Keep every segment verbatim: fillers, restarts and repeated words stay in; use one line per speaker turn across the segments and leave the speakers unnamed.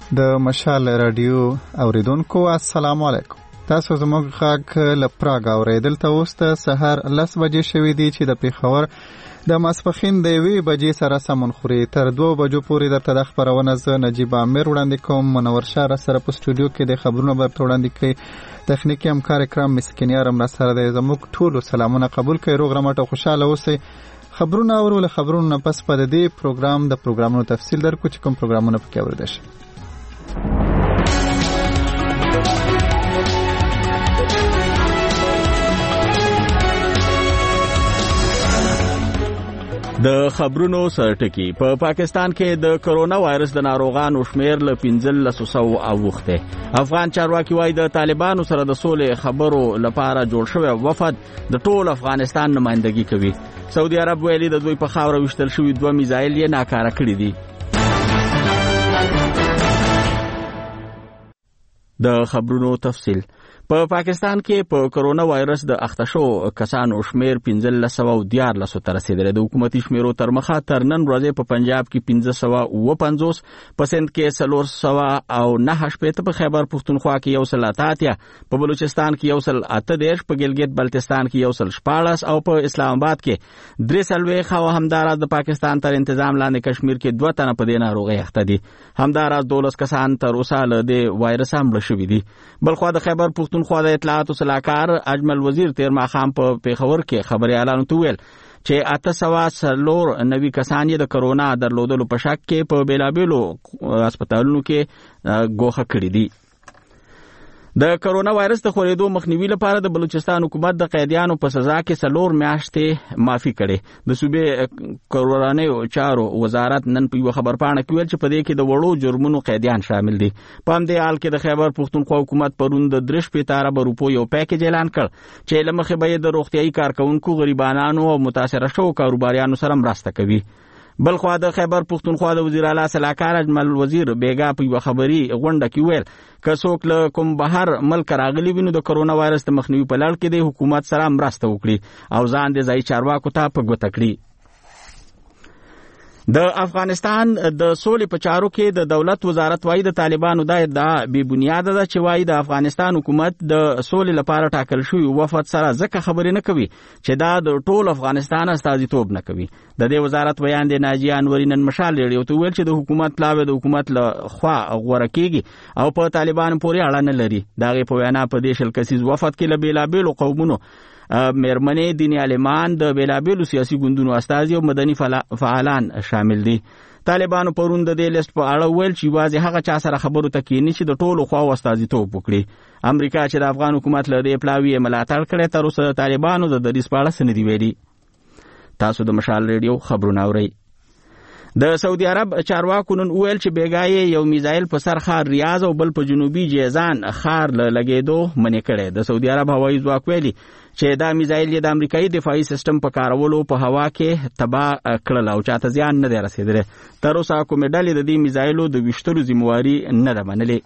د مشال رادیو اوریدونکو السلام علیکم. تاسو زموږ غږ له پراګ اوریدل تاسو ته سحر لس بجې شوې دي چې د پیښور د ماسپخین د یوې بجې سره سمون خوري. تر دوه بجو پورې درته د خبرونه زه نجیب عامر وړاندې کوم. منور شاه را سره په سټوډیو کې د خبرونه برته وړاندې کوي. تخنیکي همکار اکرام مسکینیار هم را سره دی. زموږ ټولو سلامونه قبول کړئ. روغ رمټ او خوشاله اوسئ. خبرونه اورو. له خبرونو نه پس په دې پروګرام د پروګرامونو تفصیل درکو چې کوم پروګرامونه پکې اوریدل شي.
د خبرونو سرټکی په پا پاکستان کې د کرونا وایرس د ناروغانو شمیر له پنځلس سوه اوخته. افغان چارواکي وايي د طالبانو سره د سولې خبرو لپاره جوړ شوی وفد د ټول افغانستان نمائندګي کوي. سعودي عرب ویلي د دوی په خاوره وشتل شوی دوه میزایل یې ناکاره کړی دي. د خبرونو تفصیل. په پاکستان کې په کرونا وایرس د اخته شو کسانو شمیر پنځلس سوه دیارلس ته رسیدلی. د حکومتي شمیرو تر مخه تر نن ورځې په پنجاب کې پنځه سوه اوه پنځوس، په سند کې څلور سوه او نهه شپېته، په خیبر پښتونخوا کې یو سل اته اتیا، په بلوچستان کې یو سل اته دېرش، په ګلګت بلتستان کې یو سل شپاړس او په اسلام آباد کې درې څلوېښت او همداراز د پاکستان تر انتظام لاندې کشمیر کې دوه تنه په دې ناروغۍ اخته دي. همداراز دولس کسان تر اوسه له دې وایرس هم مړه شوي دي. بلخوا د خیبر پښتونخوا د اطلاعاتو صلاحکار اجمل وزیر تیر ماښام په پیښور کې خبري اعلان وکړ چې اته سوه څلور نوي کسان یې د کرونا درلودلو په شک کې په بیلابیلو هسپتالونو کې ګوښه کړي دي. د کرونا وایرس د خورېدو مخنیوي لپاره د بلوچستان حکومت د قیدیانو په سزا کې څلور میاشتې معافي کړې. د صوبې کورونیو چارو وزارت نن په یو خبرپاڼه کې ویل چې په دې کې د وړو جرمونو قیدیان شامل دي. په همدې حال کې د خیبر پښتونخوا حکومت پرون د درې شپېته اربه روپو یو پیکیج اعلان کړ چې له مخې به یې د روغتیایي کارکوونکو، غریبانو او متاثره شوو کاروباریانو سره مرسته کوي. بلخوا د خیبر پښتونخوا د وزیر اعلی صلاحکار اجمل وزیر بیګا په یو خبري غونډه کې ویل که څوک له کوم بهر ملک راغلي وي نو د کرونا وایرس د مخنیوي په لړ کې د حکومت سره مرسته وکړي او ځان د ځایي چارواکو ته په ګوته کړي. د افغانستان د سولې په چارو کې د دولت وزارت وايي د طالبانو دا ادعا بې بنیاده ده چې وايي د افغانستان حکومت د سولې لپاره ټاکل شوی وفد سره ځکه خبرې نه کوي چې دا د ټول افغانستان استازیتوب نه کوي. د دې وزارت بیان د ناجیه انوري نن مشال ریډیو ته ویل چې د حکومت پلاوی د حکومت له خوا غوره کیږي او په طالبانو پورې اړه نه لري. د هغې په وینا په دې شل کسیز وفد کې له بېلابېلو قومونو مېرمنې، دیني عالمان، د بېلابېلو سیاسي ګوندونو استازي او مدني فعالان شامل دي. طالبانو پرون د دې لیست په اړه ویل چې یوازې هغه چا سره خبرو ته کښېني چې د ټولو خواو استازیتوب وکړي. امریکا چې د افغان حکومت له دې پلاوي یې ملاتړ کړی، تر اوسه د طالبانو د دریځ په اړه څه نه دي ویلي. تاسو د مشال ریډیو خبرونه اورئ. د سعودي عرب چارواکو نن ویل چې بیګا یو میزایل په سر ښار ریاض او بل په جنوبي جیزان ښار له لګېدو منې کړی. د سعودي عرب هوایي ځواک ویلي چې دا میزایل یې د امریکایي دفاعي سیستم په کارولو په هوا کې تباه کړل او چاته زیان نه دی رسېدلی. تر اوسه کومې ډلې د دې میزایلو د ویشتلو ذمواري نه ده منلې.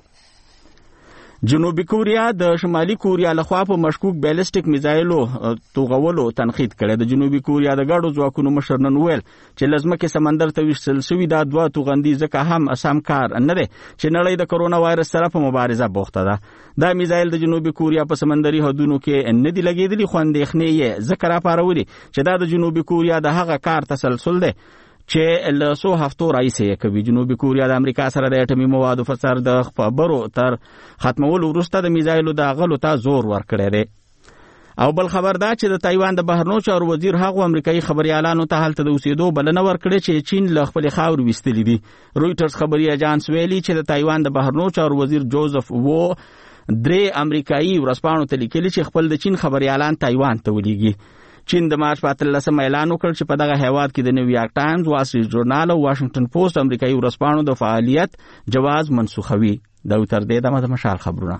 جنوبي کوریا د شمالي کوریا لخوا په مشکوک بیلسټیک میزایلو توغولو تنقید کړی. د جنوبي کوریا د ګډو ځواکونو مشر نن ویل چې له ځمکې سمندر ته ویشتل شوي دا دوه توغندي ځکه هم سم کار نه دی چې نړۍ د کرونا وایرس سره په مبارزه بوخته ده. دا میزایل د جنوبي کوریا په سمندري حدودو کې نه دي لګېدلي، خو اندېښنې یې ځکه راپارولي چې دا د جنوبي کوریا د هغه کار تسلسل دی چې له څو هفتو راهیسې یې کوي. جنوبي کوریا د امریکا سره د اټومي موادو فسر د خبرو تر ختمولو وروسته د میزایلو د اغلو ته زور ورکړی دی. او بل خبر دا چې د تایوان د بهرنیو چارو وزیر هغو امریکایي خبریالانو ته هلته د اوسېدو بلنه ورکړې چې چین له خپلې خاورې ویستلي دي. رویټرز خبري اجانس ویلي چې د تایوان د بهرنیو چارو وزیر جوزف وو درې امریکایي ورځپاڼو ته لیکلي چې خپل د چین خبریالان تایوان ته ولیږي. چین د مارچ په اتلسمه اعلان وکړ چې په دغه هیواد کې د نیویارک ټایمز، وال سټریټ جورنال او واشنگټن پوسټ امریکایي ورځپاڼو د فعالیت جواز منسوخوي. دا تر دې دمه د مشال خبرونه.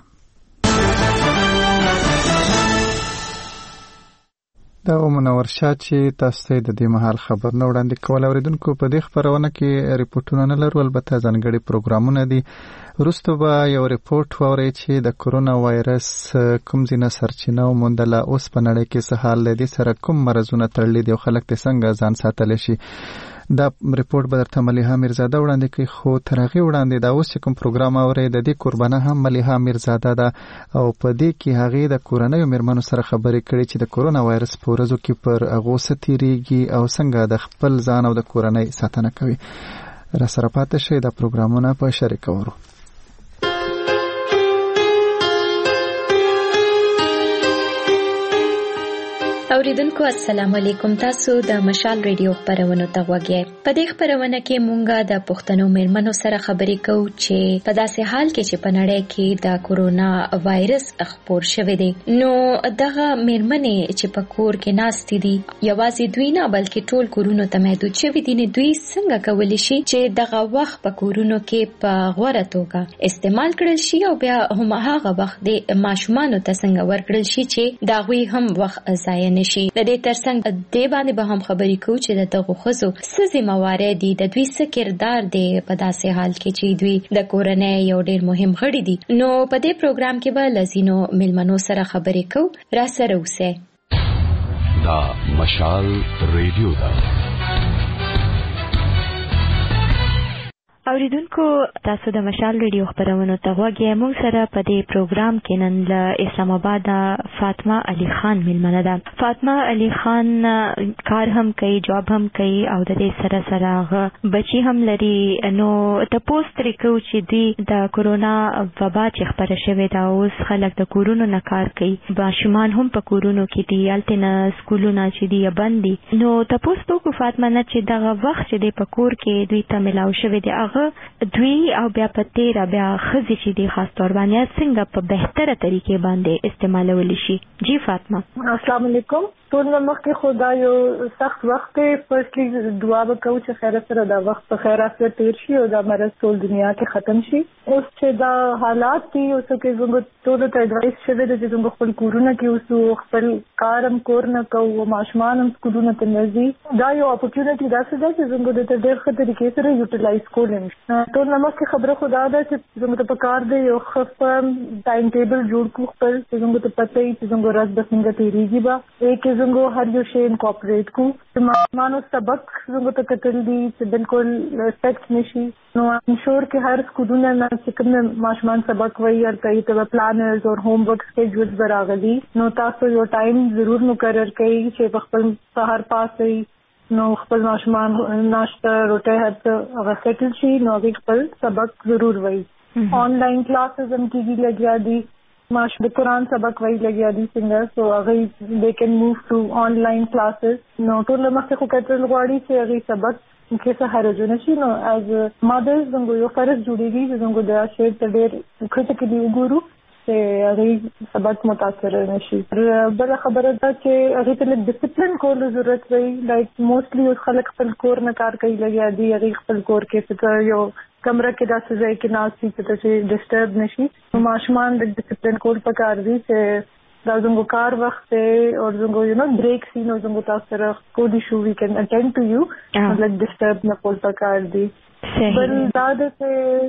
دا منور شاه چې تاسو ته د دې مهال خبرونه وړاندې کول. اوریدونکو په دې خبرونه کې ریپورتونه نه لرو، البته ځانګړي پروګرامونه دي. وروسته به یو ریپورت واورئ چې د کرونا وایرس کوم ځینه سرچینه وموندله، اوس په نړۍ کې څه حال دی، سره کوم مرضونه تړلي دي او خلک ته څنګه ځان ساتلی شي. دا ریپورت به درته ملیحه میرزاده وړاندې کوي. خو تر هغې وړاندې دا اوس چې کوم پروګرام اورئ د دې قربانه هم ملیحه میرزاده ده او په دې کې هغې د کورنیو میرمنو سره خبرې کړي چې د کورونا وایرس په ورځو کې پر هغو څه تېرېږي او څنګه د خپل ځان او د کورنۍ ساتنه کوي. را سره پاتې شئ، دا پروګرامونه په شریکه ورو.
اوریدونکو السلام علیکم. تاسو د مشال ریډیو خبرونو ته غوږی. په دې خبرونه کې مونږه د پښتنو میرمنو سره خبرې کوو چې په داسې حال کې چې په نړۍ کې د کورونا وایرس خپور شوی دی، نو دغه میرمنې چې په کور کې ناستې دي یوازې دوی نه بلکې ټول کورونو ته محدود شوي دي، نو دوی څنګه کولی شي چې دغه وخت په کورونو کې په غوره توګه استعمال کړل شي او بیا هم هغه وخت د ماشومانو ته څنګه ورکړل شي چې دا غوي هم وخت ضایع نشي. د دې ترڅنګ دې باندې به هم خبرې کوو چې د دغو ښځو څه ذمہوارۍ دي، د دوی څه کردار دی په داسې حال کې چې دوی د کورنۍ یو ډېر مهم غړي دي. نو په دې پروګرام کې به له ځینو میلمنو سره خبرې کوو. را سره اوسئ.
دا مشال ریډیو ده.
اوریدونکو تاسو د مشال ریډیو خبرونو ته غوږی. موږ سره په دې پروګرام کې نن له اسلام آباد فاطمه علي خان میلمنه ده. فاطمه علي خان کار هم کوي، جاب هم کوي او د دې سره سره هغه بچي هم لري. نو تاسو ترې کوو چې دوی د کورونا وبا چې خبره شوې ده اوس خلک د کورونو نه کار کوي، ماشومان هم په کورونو کې دي، هلته نه سکولونه چې دي بند دي. نو تاسو وکړو فاطمه نه چې دغه وخت چې دی په کور کې دوی ته ملاو شوی دی دوی او بیا په تیر بیا خزي چې دی خاص تور باندې څنګه په بهتره طریقې باندې استعمالول شي. جی فاطمه
السلام علیکم. ټول مخکې خدا یو سخت وخت فرستلی دعا وکړو چې خیر سره دا وخت په خیر سره تیر شي او دا مرض ټول دنیا کې ختم شي. اوس چې دا حالات دي اوس کې زموږ ټول ته ایڈوایس شوی دی چې زموږ خپل کورونه کې اوس خپل کارم کور نه کوو، ماشومان هم سکولونو ته نه ځي. دا یو اپورچونټی داسې ده چې زموږ د ډېر ښه طریقې سره یوټیلایز کولی. ټول مخکې خبره خدا ده چې زموږ ته پکار دی یو ښه ټایم ټیبل جوړ کړو خپل چې زموږ ته پته وي چې زموږ ورځ به څنګه تېرېږي. به ایک زموږ هر یو شی انکارپوریټ کو چې ماشومانو سبق زموږ ته کتل دي چې بالکل افیکټ نشي. نو انشور کې هر سکولونه نه چې کوم ماشومان سبق وایي هلته یې ته پلانرز او هوم ورک سکیجولز به راغلي. نو تاسو یو ټایم ضرور مقرر کړئ چې په خپل سهار پاسئ، نو خپل ماشومان ناشته روټۍ هر څه هغه سیټل شي، نو هغوی خپل سبق ضرور وایي. آنلاین کلاسز هم کېږي لګیا دي، ماش د قرآن سبق وایي لګیا دي څنګه، سو هغوی دے کین موو ټو آنلاین کلاسز. نو ټول مخکې خو کتل غواړي چې هغوی سبق کې څه حرج نه شي. نو ایز مادرز زموږ یو فرض جوړېږي چې زموږ د شعر ته ډېر کریټیکلي وګورو چې هغوی سبق متاثر نه شي. بله خبره ده چې هغوی ته لږ ډسپلن کولو ضرورت وي. لایک موسټلی اوس خلک خپل کور نه کار کوي لګیا دي، هغوی خپل کور کې څه یو کمره کې داسې ځای کې ناست وي چې ډسټرب نه شي. نو ماشومان لږ ډسپلن کول پکار دي چې دا زموږ کار وخت دی او زموږ یو نو بریک سي، نو زموږ تاسو سره کولی شو وی کین اټینډ ټو یو، لږ ډسټرب نه کول پکار دي. بل دا ده چې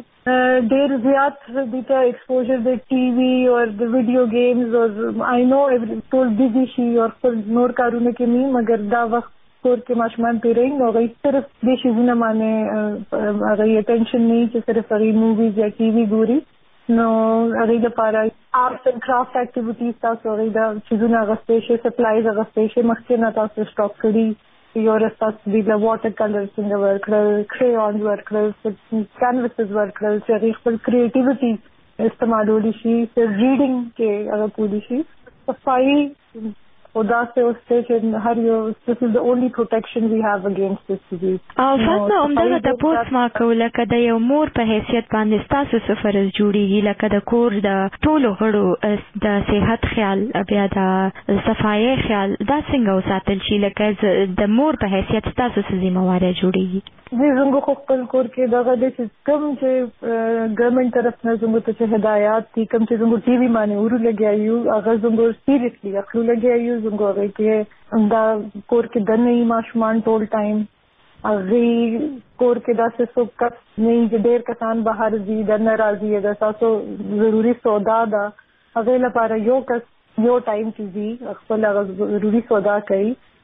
ډېر زیات دي ته ایکسپوژر د ټي وي او د ویډیو گیمز او آئی نو ټول بزي شي او خپل نور کارونه کې نه، مګر دا وخت کور کې ماشومان تېروي نو هغوی صرف دې شیزونه باندې هغوی اټینشن نه وي چې صرف هغوی موویز یا ټي وي ګوري. نو هغوی لپاره آرټس اینډ کرافټ اکټیویټیز تاسو هغوی دا چیزونه اخیستی شئ، سپلایز اخیستی شئ، مخکې نه تاسو سټاک کړي. یو تاسو دوی له واټر کلر څنګه ورکړل، کریونز ورکړل، کینوسز ورکړل چې هغوی خپل کریټیویټي استعمالولی شي. ریډینګ کې هغه کولی شي. صفایي او داسې اوس دی چې هر یو this is the only protection we have against this disease.
او فاطمه همدغه تپوس ما کوو لکه د یو مور په حیثیت باندې ستاسو څه فرض جوړېږي لکه د کور د ټولو غړو د صحت خیال بیا د صفایۍ خیال دا څنګه وساتل شي لکه د مور په حیثیت ستاسو څه ذمہوارۍ جوړېږي؟
جی زموږ خو خپل کور کې دغه دی چې کوم چې ګورنمنټ طرف نه زموږ ته چې هدایات دي، کوم چې زموږ ټي وي باندې ورو لګیا یو هغه زموږ سیریسلی اخلو لګیا یو. زموږ هغې کې دا کور کې دننه یي ماشومان ټول ټایم، هغې کور کې داسې څوک کس نه وي چې ډېر کسان بهر ځي دننه راځي. اګر تاسو ضروري سودا ده هغې لپاره یو کس یو ټایم کې ځي خپل هغه ضروري سودا کوي.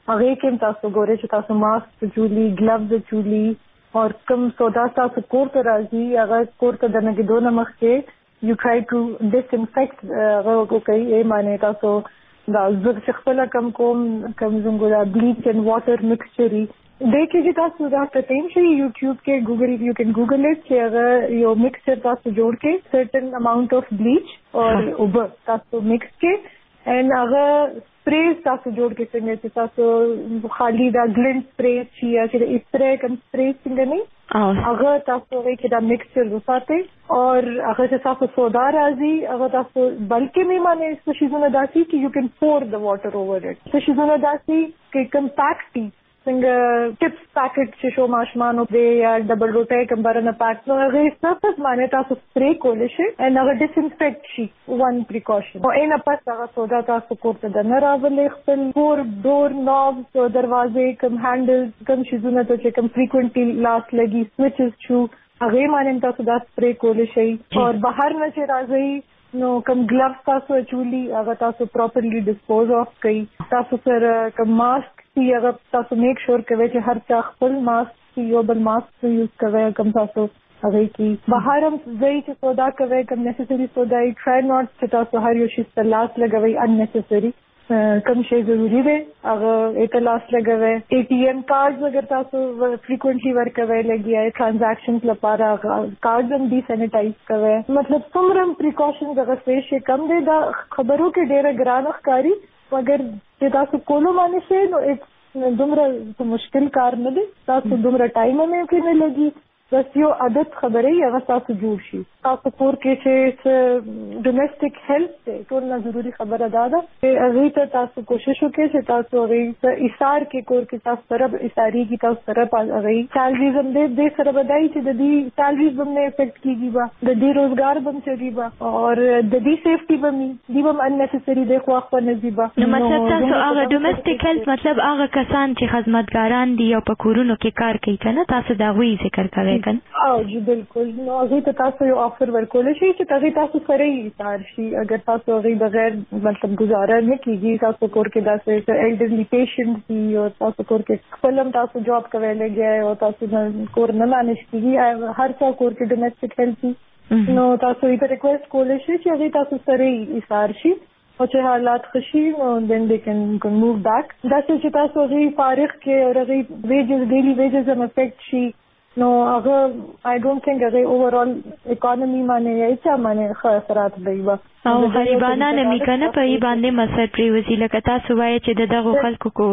هغه کې تاسو ګورئ چې تاسو ماسک چولی ګلوز چولی او کوم سودا تاسو کور ته راځي هغه کور ته د نه دونه مخ کې یو ټرای ټو ډیسانفیکټ هغه کوي یې معنی تاسو دا زړه خپل کم کوم کم زنګو دا بلیچ اینڈ واټر مکسچري دیکھیں چې تاسو دا پټین شي یوټیوب کې ګوګل یو کین ګوګل اټ چې هغه یو مکسچر تاسو جوړ کې سرټن اماونٹ اف بلیچ اور اوبر تاسو مکس کې ان هغه سپریز تاسو جوړ کې څنګه چې تاسو خالی دا ګلنټ سپری شي یا چې اسپری کم سپری څنګه نه هغه تاسو وایي چې دا مکسچر وساتئ اور هغه چې تاسو سودا راځي هغه تاسو بلکې نه معنی څه شیزونه داسي چې یو کین پور د واټر اوور اټ څه شیزونه داسي کې کمپیکټ دي څنګه ټپس پاکټ چې شو ماشمانو په یا ډبل روټي کمبرنه پاک نو هغه څه څه معنی تاسو سپری کول شي ان هغه ډیسانفیکټ شي وان پریکاشن او ان پس هغه سودا تاسو کوته د نه راولې خپل کور ډور نوبز دروازې کم هانډلز کم شیزونه ته چې کم فریکوئنټلی لاس لګي سوئچز شو هغه معنی تاسو دا سپری کول شي او بهر نه چې راځي نو کم گلوز تاسو چولی هغه تاسو پراپرلی ډسپوز اف کړئ تاسو سره کم ماسک سی هغه تاسو میک شور کوي چې هر چا خپل ماسک یو بل ماسک یوز کوي کم تاسو هغه کی بهر هم ځای چې سودا کوي کم نیسیسری سودا ای ټرای ناٹ چې تاسو هر یو شی په لاس لګوي ان نیسیسری کم شی ضروری دی هغه ایت لاس لګوي اے ټی ایم کارډز اگر تاسو فریکوئنټلی ورکوي لګي ټرانزیکشنز لپاره کارډز هم ډي سینیټایز کوي مطلب څومره پریکاشنز هغه څه کم دی دا خبرو کې ډیره ګران ښکاری مگر چې تاسو کولو باندې شئ نو دومره مشکل کار نه دی تاسو دومره ټایم هم کې نه لګي بس یو عادت خبرې هغه تاسو جوړ شي تاسو کور کې چې ډومېسټک هیلث دی ټول نه ضروري خبره ده دا چې هغه ته تاسو کوشش وکړئ چې تاسو هغه ایثار کې کور کې تاسو سره ایثاري کې تاسو سره هغه سیلریز هم دې سره بدای چې د دې سیلریز هم نه افیکټ کیږي با د دې روزګار هم چلی با او د دې سیفټي هم دی هم ان نیسیسری دی خو خو نه دی با
نو مطلب تاسو هغه ډومېسټک هیلث مطلب هغه کسان چې خدمتګاران دي او په کورونو کې کار کوي کنه تاسو دا غوي ذکر کوي
او جی بالکل نو هغه ته تاسو یو آفر ورکول شي چې تاسو تاسو سره یې ایثار شي اگر تاسو هغه بغیر مطلب گزاره نه کیږي تاسو کور کې داسې ایلډرلی پیشنټ دي او تاسو کور کې خپل هم تاسو جاب کوي لګي او تاسو کور نه مانج کیږي هر څو کور کې ډومېسټک هیلث نو تاسو یې ریکوېسټ کول شي چې هغه تاسو سره یې ایثار شي او چې حالات خشي نو then they can move back دا چې تاسو هغه فارغ کې او هغه ویجز ډیلی ویجز هم افیکټ شي نو هغه آی ډونټ تھنک هغه اوورال اکانومي باندې یا چې باندې ښه اثرات دی
او غریبانه نه میکنه په ای باندې مسر پریوزی لکه تاسو وایي چې دغه خلکو کو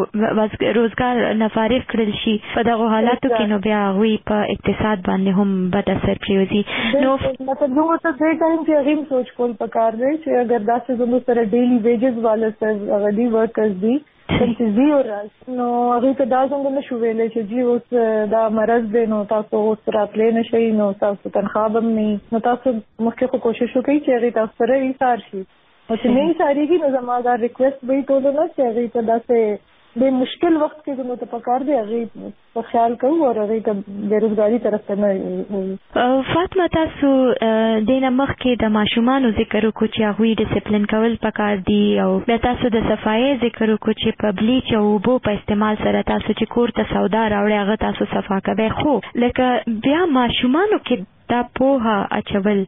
روزګار نه فارغ کړل شي په دغه حالاتو کې نو بیا غوي په اقتصاد باندې هم بد اثر پریوزی نو
مطلب نو ته دې ټایم کې هغه سوچ کول پکار دی چې اگر داسې زموږ سره ډیلی ویجز والے سره غدي ورکرز دي چې زی او راز نو هغه ته دا څنګه نشو ویلې چې جی اوس دا مرض دی نو تاسو اوس راتلې نشئ نو تاسو تنخواه به نه نو تاسو مخکې کوشش وکړئ چې هغه تاسو سره ایثار شي او چې نه ایثارېږي نو زما دا ریکوېسټ به ټول نه چې هغه ته داسې د مشکل وخت کې زموږ ته پکار دی هغه په خیال کوو او هغه ته بیروزګاری طرف ته نه
فاطمه تاسو د نمخ کې د ماشومانو ذکر وکړو چې هغه ډیسپلین کول پکار دی او بیا تاسو د صفایي ذکر وکړو چې په بلیچ او اوبو په استعمال سره تاسو چې کور ته سودا راوړي هغه تاسو صفا کوي خو لکه بیا ماشومانو کې دا پوها اچول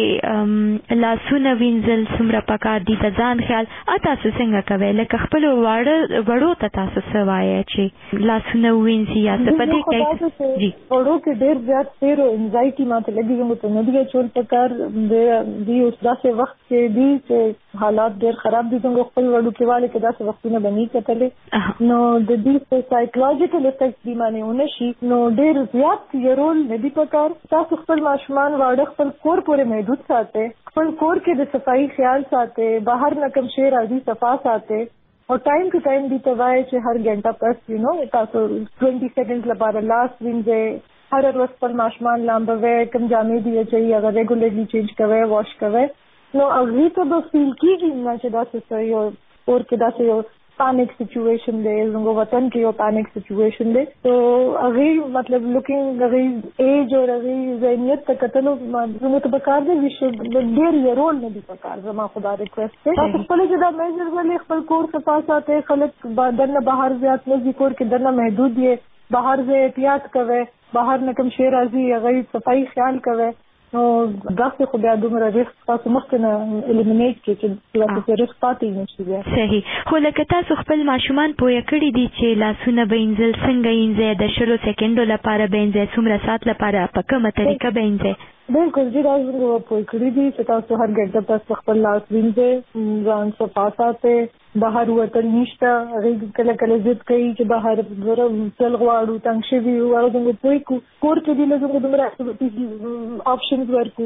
چې لاسونه وینځل څومره پکار دي د ځان خیال تاسو څنګه کوي لکه خپل وړو وړو ته تاسو څه وایي چې لاسونه وینځي یا څه پدې کې جی
وړو کې ډېر زیات ډېر انزایټي ماته لګي موږ ته نه دی چول پکار دی اوس داسې وخت کې دی چې حالات ډېر خراب دي څنګه خپل وړو کې والے کې داسې وختونه بنې کتلې نو د دې سایکولوژیکل افیکټ دی باندې ونشي نو ډېر زیات یې رول نه دی پکار تاسو خپل ماشومان واړه خپل کور پورې محدود ساتي خپل کور کې د صفائی خیال ساتي بهر نه کم شی راځي صفا ساتي او ټایم ټو ټایم دی ته وایي چې هر غنټه پس یو نو تاسو بیس سیکنډز لپاره لاس وینځي هر ورځ خپل ماشومان لامبوي کم جامې دی چې هغه ریګولرلی چینج کوي واش کوي نو هغه ته به فیل کیږي نه چې دا څه یو اور کې دا څه یو پانیک سچویشن دی زموږ وطن کې یو پانیک سچویشن دی تو هغه مطلب لوکینګ هغه ایج او هغه ذهنیت ته کتلو زموږ ته پکار دی چې ډېر یې رول نه دی پکار. زما خدا ریکویسټ دی تاسو خپل چې دا میجر ولې خپل کور صفا ساتي خلک دنه بهر زیات نه ذکر کې دنه محدود یې بهر زه احتیاط کوي بهر نه کوم شی راځي هغه صفائی خیال کوي نو داسې خو بیا دومره ریسک تاسو مخکې نه الیمینیټ کړئ چې تاسو ریسک پاتې نشي بیا.
صحیح. خو لکه تاسو خپل ماشومان پوهه کړي دي چې لاسونه به وینځل څنګه وینځي د شلو سکندو لپاره به وینځي څومره ساعت لپاره په کومه طریقه به وینځي؟
بالکل جی دا څنګه پوه کړی دي چې تاسو هر ګټه تاسو خپل لاس وینځي ځان صفا ساتي بهر وتل نشته هغه کله کله ضد کوي چې بهر تل غواړو تنګ شوي او هغه پوه کو کور کې دي له زموږ دومره اکټیویټیز آپشنز ورکو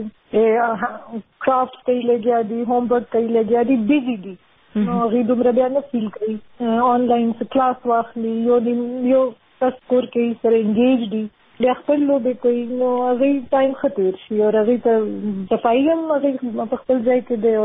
کرافټ کوي لګیا دي هوم ورک کوي لګیا دي بیزی دي نو هغه دومره بیا نه فیل کوي آنلاین کلاس واخلي یو یو تاسو کور کې سره انګیج دي بیا خپل لوبې کوي نو هغه ټایم ختم شي او هغه ته صفایي هم هغه په خپل ځای کې دی او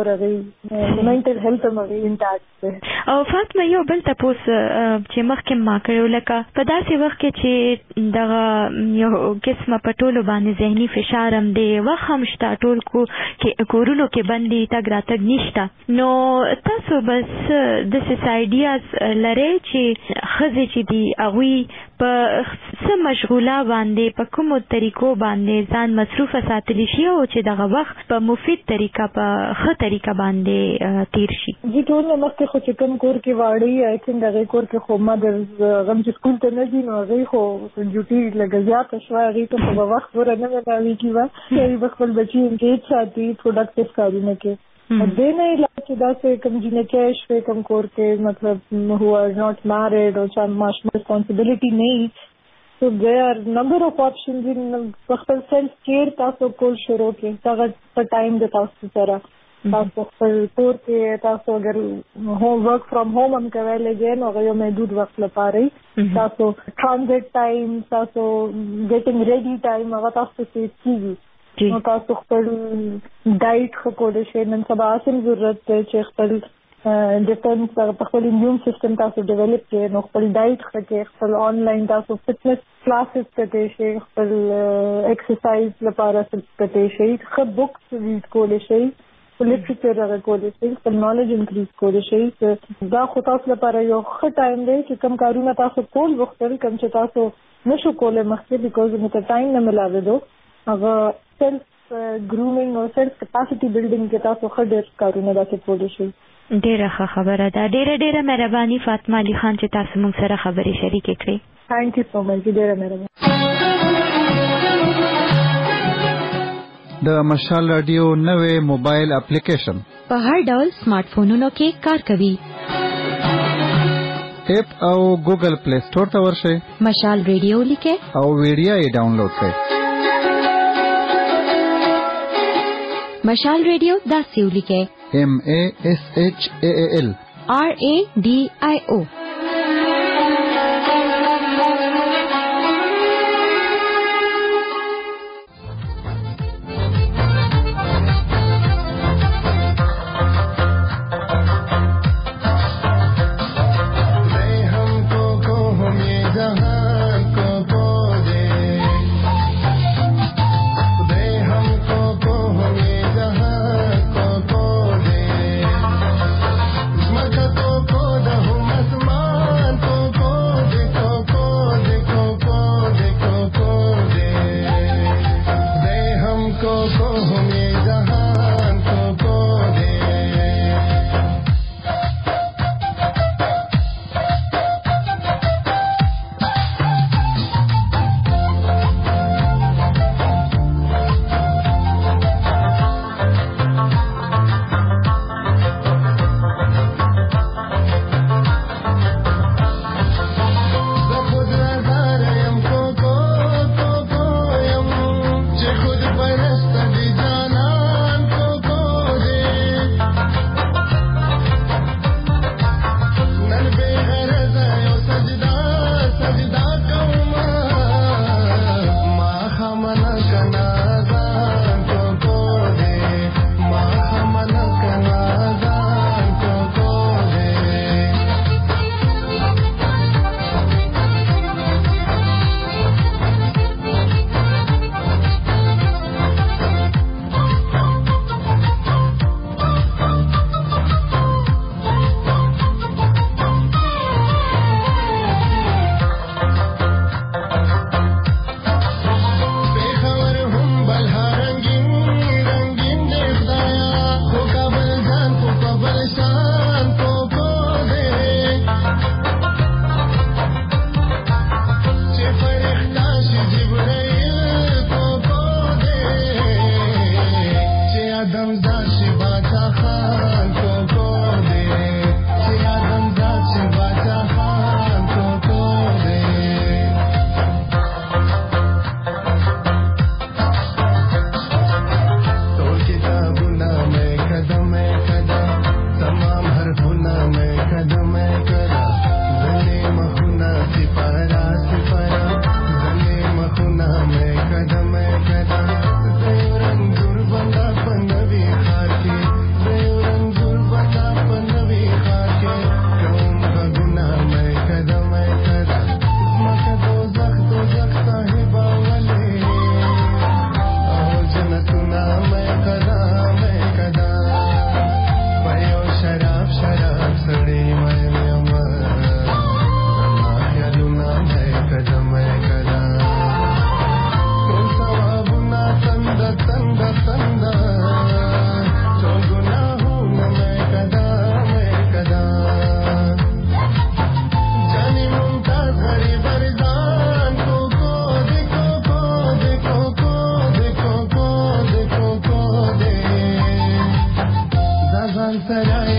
هغه منټل هیلث هم هغه انټاکټ دی.
او فاطمه یو بل تاسو چې مخکې ما کړو لکه په داسې وخت کې چې دغه یو قسمه پټولو باندې ذهني فشار هم دی وخت هم شته ټول کو کې کورونو کې باندې تګ راتګ نشته نو تاسو بس د سایډیاز لري چې خزې چې دی هغه په څه مشغوله باندې په کومو طریقو باندې ځان مصروفه ساتلی شي او چې دغه وخت په مفید طریقه په ښه طریقه باندې تیر شي.
جی ټول مخکې خو چې کوم کور کې واړی آی تھنک هغه کور کې خو مدر غم چې سکول ته نه ځي نو هغه خو ډیوټي لګا زیاته شوه هغه ته په وخت ور نه ملاوي کیږي چې خپل بچي انګیج ساتي پروډکټیو کارونه کوي دې نه علاوه چې داسې کوم جنکه شوي کوم کور کې مطلب هو آر ناٹ میرډ او چې ماشوم responsibility نه so there are number of options in خپل سیلف کیر تاسو کول شروع کړئ هغه په ټایم د تاسو سره تاسو خپل کور کې تاسو اگر هوم ورک فرام هوم هم کوي لګین او یو محدود وخت لپاره تاسو ټرانزیټ ټایم تاسو ګیټینګ ریډي ټایم هغه تاسو سیټ کیږي نو تاسو خپل ډایټ خو کولی شئ نن سبا هم ضرورت دی چې خپل ډیفنس په خپل امیون سیستم تاسو ډیولپ کړئ نو خپل ډایټ ښه کړئ خپل آنلاین تاسو فټنس کلاسز کولی شئ خپل ایکسرسایز لپاره کولی شئ ښه بکس ریډ کولی شئ لټریچر هغه کولی شئ خپل نالج انکریز کولی شئ دا خو تاسو لپاره یو ښه ټایم دی چې کوم کارونه تاسو کول غوښتل کوم چې تاسو نشو کولی مخکې بیکوز موږ ته ټایم نه ملاوېدو هغه سیلف ګرومینګ او سیلف کیپاسټي بلډینګ کې تاسو ښه ډېر کارونه داسې کولی شئ.
ډیره ښه خبره ده ډیره ډیره مهرباني فاطمه علي خان چې تاسو موږ سره خبرې شریکې کړې.
تھینک یو سو مچ ډیره مهرباني.
د مشال رادیو نوې موبایل اپلیکیشن
په هر ډول سمارټ فونونو کې کار کوي.
اپ او ګوګل پلی سٹور ته ورشئ
مشال رادیو لیکئ
او ویډیو یې ډاونلوډ کړئ.
مشال رادیو داسې ولیکئ
M A S H A A L
R A D I O.
Come on.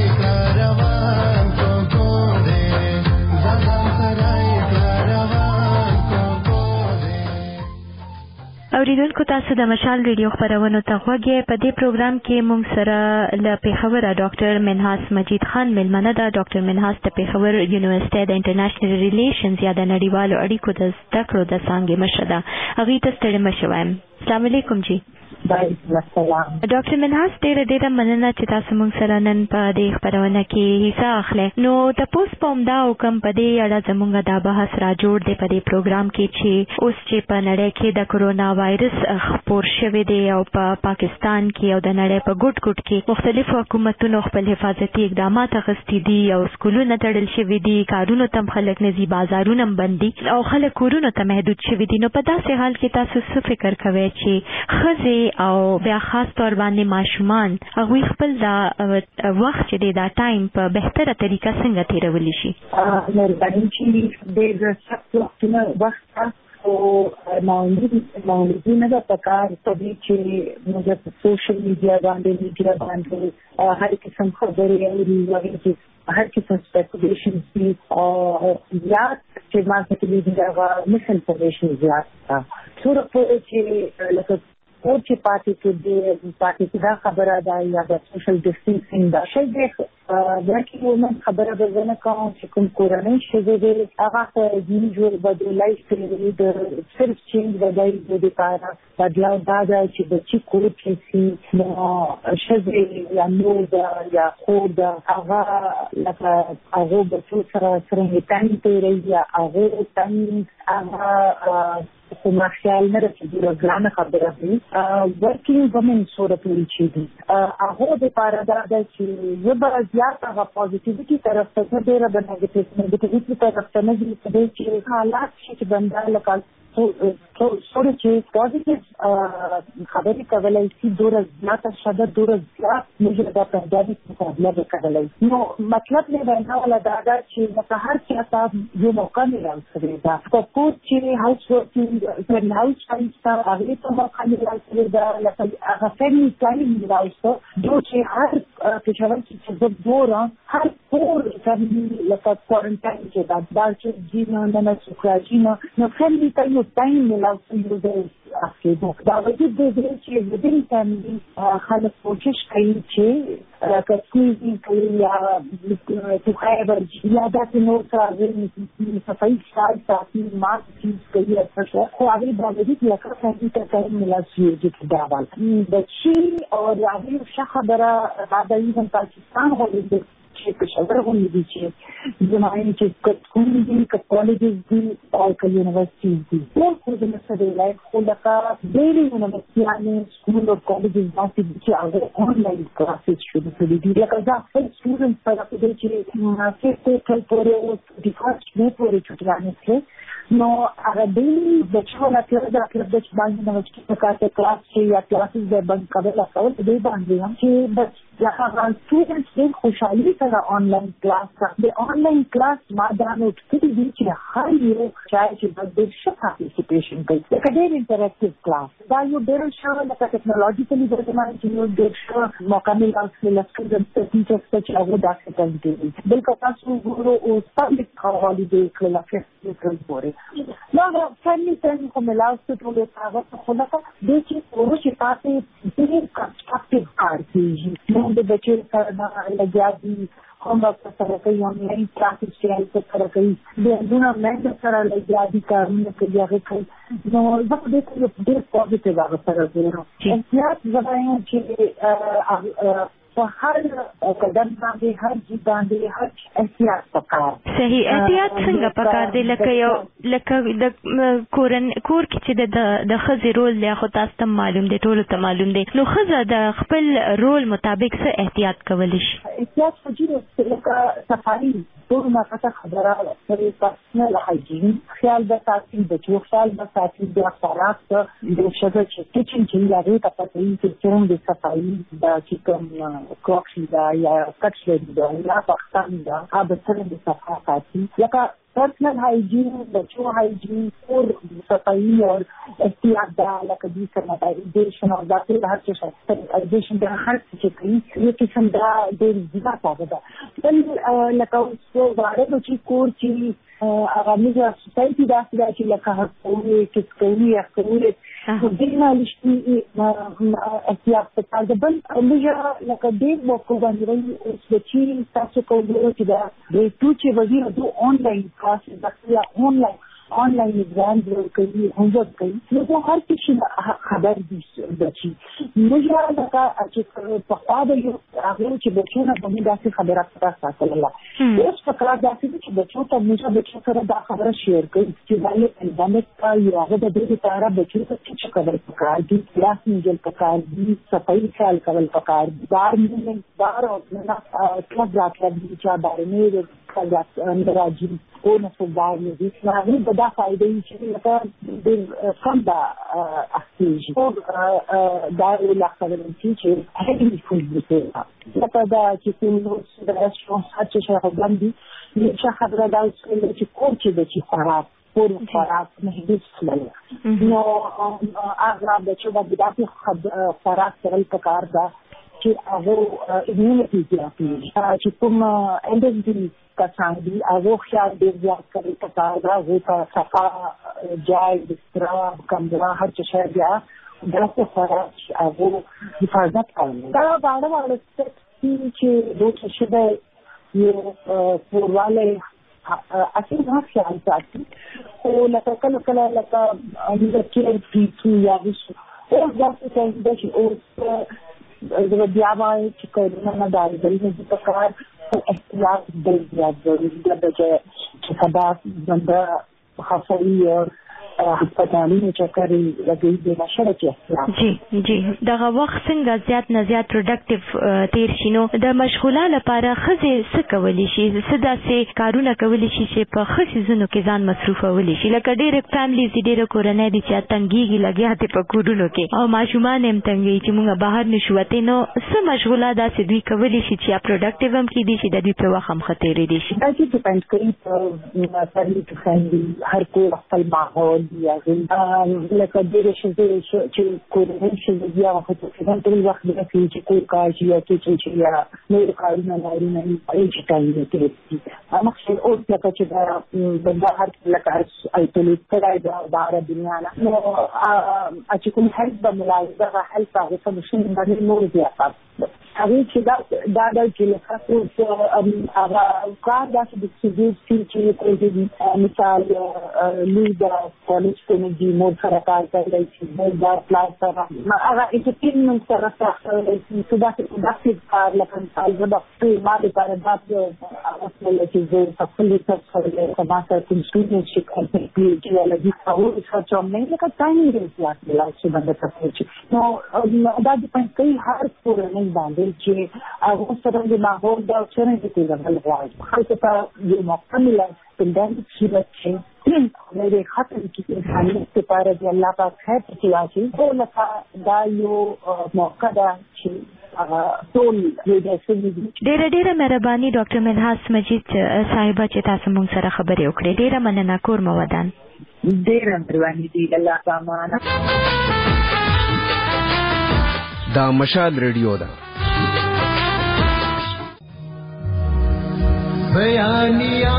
اوریدونکو تاسو د مشال ریډیو خبرونه ته غوږی. په دې پروګرام کې موږ سره له پیښور ډاکټر منحاس مجید خان ملمنه ده. ډاکټر منحاس د پیښور یونیورسيټي د انټرنیشنل ریلیشنز یا د نړیوالو اړیکو د زده کړو د څانګې مشره ده. هغې ته ستړي مه شئ. السلام علیکم جی.
السلام.
ډاکټر منحاس ډېره ډېره مننه چې تاسو موږ سره نن په دې خبرونه کې حصہ اخلئ. نو تپوس په همدا حکم په دې اړه زموږ دا بحث را جوړ دی په دې پروګرام کې چې اوس چې په نړۍ کې د کرونا وایرس خپور شوی دی او په پاکستان کې او د نړۍ په ګوټ ګوټ کې مختلفو حکومتونو خپل حفاظتي اقدامات اخیستي دي او سکولونه تړل شوي دي، کارونو ته هم خلک نه ځي، بازارونه هم بند دي او خلک کورونو ته محدود شوي دي. نو په داسې حال کې تاسو څه فکر کوئ چې ښځې او بیا خاص طور باندې ماشومان هغوی خپل دا وخت چې دی دا ټایم په بهتره طریقه څنګه تېرولی شي؟
مهرباني چې ډېر سخت وختونه وخت او معمولي نه ده پکار په دې چې موږ په سوشل میډیا باندې میډیا باندې هر قسم خبرې اوري او هر قسم سپیکولیشن دي او زیات چې ما څه دي هغه مس انفارمیشن زیات ده. څومره پوهه چې لکه او چې پاتې کې د پاتې کې دا خبره ده یا د سوشل ډسټنسینګ دا شی دی. ځکه ومن خبره به زه نه کوم چې کوم کورنۍ ښځې دي هغه په ځینې جوړ بدلای شي د صرف چینج بدای د دپاره بدلاو دا ده چې بچي کور کې سي نو ښځې یا مور ده یا خور ده هغه لکه هغو بچو سره څرنګه ټایم تېروي یا هغو ټایم هغه خو ما خیال نه ده چې ډېره ګرانه خبره وي. ورکینګ ومن سوره پورې چې دي هغو دپاره دا ده چې زه به زیات هغه پازیټیویټي طرف ته زه ډېره به نیګیټیویټي طرف ته نه ځي په دې چې حالات شي چې بنده لکه سوره چې پازیټیو خبرې کولی شي دوره زیاته شده دوره زیات موږ دا پنجابي مقابله به کولی. نو مطلب مې وینا والا دا ده چې لکه هر چا ته یو موقع میلاو شوې ده. په کور چې هاوس ورکینګ هاوس وایف ته هغې ته موقع میلاو شوې ده لکه هغه فیملي ټایم میلاو شو جو چې هر پېښور کې چې زه ګورم هر کور فیملي لکه کوارنټاین کې ده دا چې ځي نه نه څوک راځي نه نو فیملي ته یو ټایم میلاو شوی دی. دا وجود دی چې ودین فیملي خلک کوشش کوي چې کسکوزي کوي یا ټوخی ورځي یا داسې نور څه صفایي خیال ساتي ماسک یوز کوي اکثر خو هغې باوجود لکه فیملي ته ټایم میلاو شوی دی دا ول بچي او هغې ښه خبره دا د ایون پاکستان غوړي چې پېښور غوندې دي چې زماین چې که سکول دي که کالجز دي او که یونیورسټیز دي ټول خو د مصر ولایت خو لکه ډېرې یونیورسټیانې سکول او کالجز داسې دي چې هغه آنلاین کلاسز شروع کړي دي. لکه زه خپل سټوډنټ سره په دې چې ففت اپریل پورې اوس د فرسټ مې پورې چوټیانې کړې نو هغه ډېرې بچو نه کړه دا کړه چې باندې یونیورسټي په کار کې کلاس چې یا کلاسز به بند کول کول په دې باندې هم چې بس هغه سټوډنټس ډېر خوشحالي سره آنلاین کلاس د آنلاین کلاس ما دا نوټ کړي دي چې هر یو چای چې د ډېر ښه پارټیسپیشن کوي لکه ډېر انټراکټیو کلاس دا یو ډېر ښه لکه ټیکنالوژیکلي ورته چې یو ډېر ښه موقع میلاو شوی له سټوډنټس ته ټیچرس ته چې هغه داسې کوي دي بلکې تاسو ګورو او پبلک هالیډې کړل فیسټیول کړل پورې نو هغه فیملي ټایم خو میلاو شو ټول هغه خو لکه دې چې ورو چې تاسو ډېر کنسټرکټیو کار کوي نو د بچو سره لګیا دي homework سره کوي آنلاین کلاسز چې هلته سره کوي بیا مېنډ سره لګیا دي کارونه کوي هغه کوي نو زه په دې کې ډېر پوزیټیو هغه سره ګورم. احتیاط زه وایم چې په هر قدم باندې هر ځای باندې هر احتیاط پکار.
صحیح احتیاط څنګه پکار دی لکه یو لکه د کورن کور کې چې د د ښځې رول دی خو تاسو ته معلوم دی ټولو ته معلوم دی نو ښځه د خپل رول مطابق څه احتیاط کولی شي؟
احتیاط خو جوړ لکه صفایي ټول ماته خبره سره پرسنل هایجین خیال به ساتي بچو خیال به ساتي د خوراک د ښځه چې کچن کې لري ته پته یې چې څنګه صفایي د چې کوم کراکشي دا یا کچلری دا یا پاکستان دا هغه سره د صفا ساتي لکه personal hygiene, बच्चों hygiene और सफाई और एहतियात लका दी सैनिटाइजेशन और बाकी हर चीज सैनिटाइजेशन का हर चीज की ये किस्म दा दे जिला पावदा बल लका उसको वाड़े बची कोर ची आगामी जो सोसाइटी दास दा ची लका हकोले किसकोली अकोले तो दिना लिस्टी एहतियात पता बल मुझे लका दे वो बन रही उस बच्ची तासो को बोलो कि दा दे तुचे वजीर दो ऑनलाइन क्लासेस दा ऑनलाइन ऑनलाइन एग्जाम जो करी होमवर्क करी वो हर किसी खबर दी बची मुझे लगा कि पता दे आगे कि बच्चों ने बनी दासी खबर आपका साथ लगा उस प्रकार दासी कि बच्चों तब मुझे बच्चों कर दा खबर शेयर करी कि वाले एंडमिक का ये आगे दे दे तारा बच्चों को अच्छी खबर पकड़ दी क्लास में जल पकड़ दी सफाई ख्याल कवल पकड़ बार में बार और ना क्लब जाकर भी चार बारे में अंदर आजी को नसबार में भी नागरी बड़ा फायदे ही लगा दिल फंदा अस्तीज और दार इलाक़े चीज़ है ही फुल से लगा दा कि कुछ रेस्टोरेंट अच्छे शहर बंदी ये शहर दा उसके लिए कोच बची खराब पूर्ण खराब नहीं दिख लगा नो आगरा बच्चों का बिदाती खराब सरल प्रकार दा कि वो इम्यूनिटी की आती है कि तुम एंडोजन का सांगी वो ख्याल देख जात करे पकाएगा वो का सफा जाए बिस्तरा कमरा हर चीज़ गया दस खराब वो हिफाजत करना बारह वाले के दो चीज़ ये पूर्वाले असल बहुत ख्याल चाहती वो लगा कल कल लगा केयर की या और जाते चाहिए और व्यापार कोरोना दारी बड़ी नदी प्रकार एहतियात दल जरूरी बजाय खदा बंदा खफई और अस्पतालों में चक्कर लगी देना शर्त है
जी जी दगा वक्त څنګه زیات نه زیات پروډکټیو تیر شینو د مشغوله لپاره خزه څه کولی شي صدا سي کارونه کولی شي چې په خصي زونو کې ځان مصروف ولی شي لکه ډېر فیملیز ډېر کورنۍ دي چې تنګيږي لګیا دي په کورونو کې او ماشومان هم تنګي چې موږ بهر نشوته نو څه مشغوله داسې دوی کولی شي چې پروډکټیو هم کې دي چې د دوی په وخت هم خطرې دي شي
دا چې ډیپند کوي په فیملی ټو فیملی هر کوئی خپل ماحول یا لکه ډېر شي چې کورنۍ شي بیا وخت کې ټول وخت د چې کوئی کار شي یا چې چې یا نور کارونه لري نه اې چې کوي ته اما څه او لکه چې دا د هر لکه ایتلی ترای د بار دنیا نه نو چې کوم هر د ملاحظه هل هغه څه مشین باندې نور زیات هغه چې دا دا د چې لکه هغه کار داسې د سیږي چې کوي مثال لوی د کالج کې دي مور سره کار کوي چې دا کلاس سره هغه انټرټینمنت سره سره چې دا داسې کار لکه مثال د ډاکټر ما لپاره دا اصل چې زه خپل څه سره تماسه کوم سټوډنټ چې کوي چې ولې تاسو څه چوم نه لکه ټایم ریسورس لا چې باندې تاسو نو دا د پنځه هر کورنۍ باندې چې هغه سره د ماحول د چرې د تیزل غواړي خاصه په یو مکمله پندانه چې मेरे खाते की इंसानियत के पार जी अल्लाह पाक है प्रत्याशी वो लगा दायो मौका दा छी टोल ये जैसे भी
ډېر ډېر مهرباني ډاکټر منحاس مجید صاحب چې تاسو موږ سره خبرې وکړې ډېر مننه کور مو ودان
ډېر مهرباني دي الله پامانه
دا مشال ریډیو دا بیانیا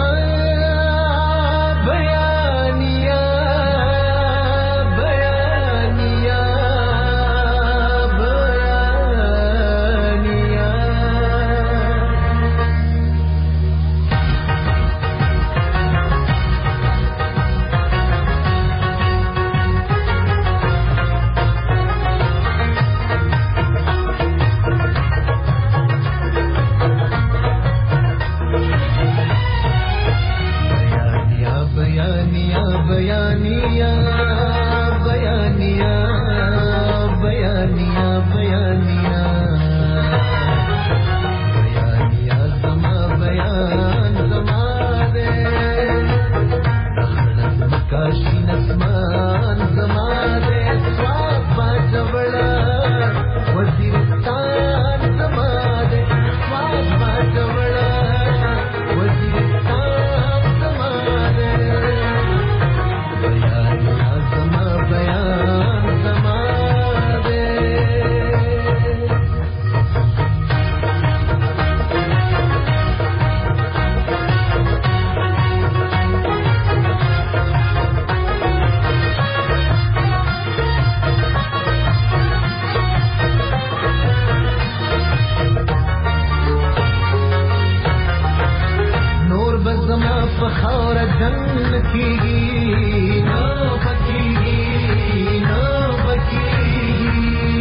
بدرنګ کیږي نو پکیږي نو پکیږي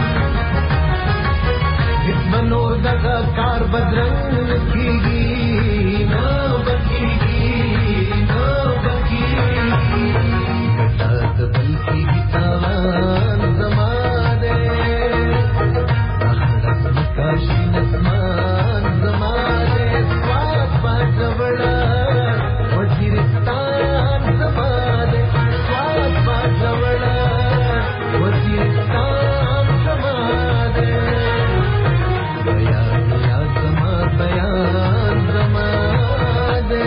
هیڅ بنور دغه کار بدرنګ کیږي نو پکیږي نو پکیږي تاسو بل کیږي تاوان زماده اخرت کاشي نسمان زماده سواد پاتوړه وزیرستان زماده سواد پاتوړه وزیرستان زماده بیان یا زما بیان زماده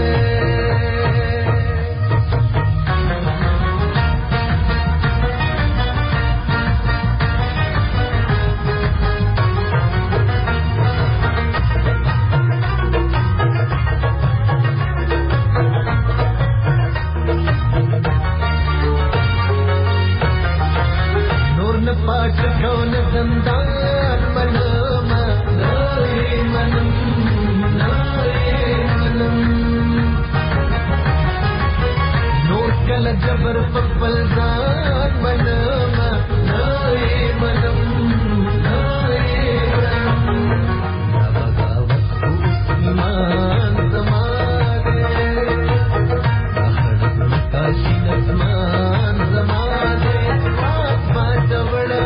पाठ कौन दंदान मनम नारे मनम नारे मनम नोट कल जबर पपलदान मनम नारे मनम नारे मनम बगावत ईमान समागे अहड़त काशी नस्मान समागे पाटवड़ा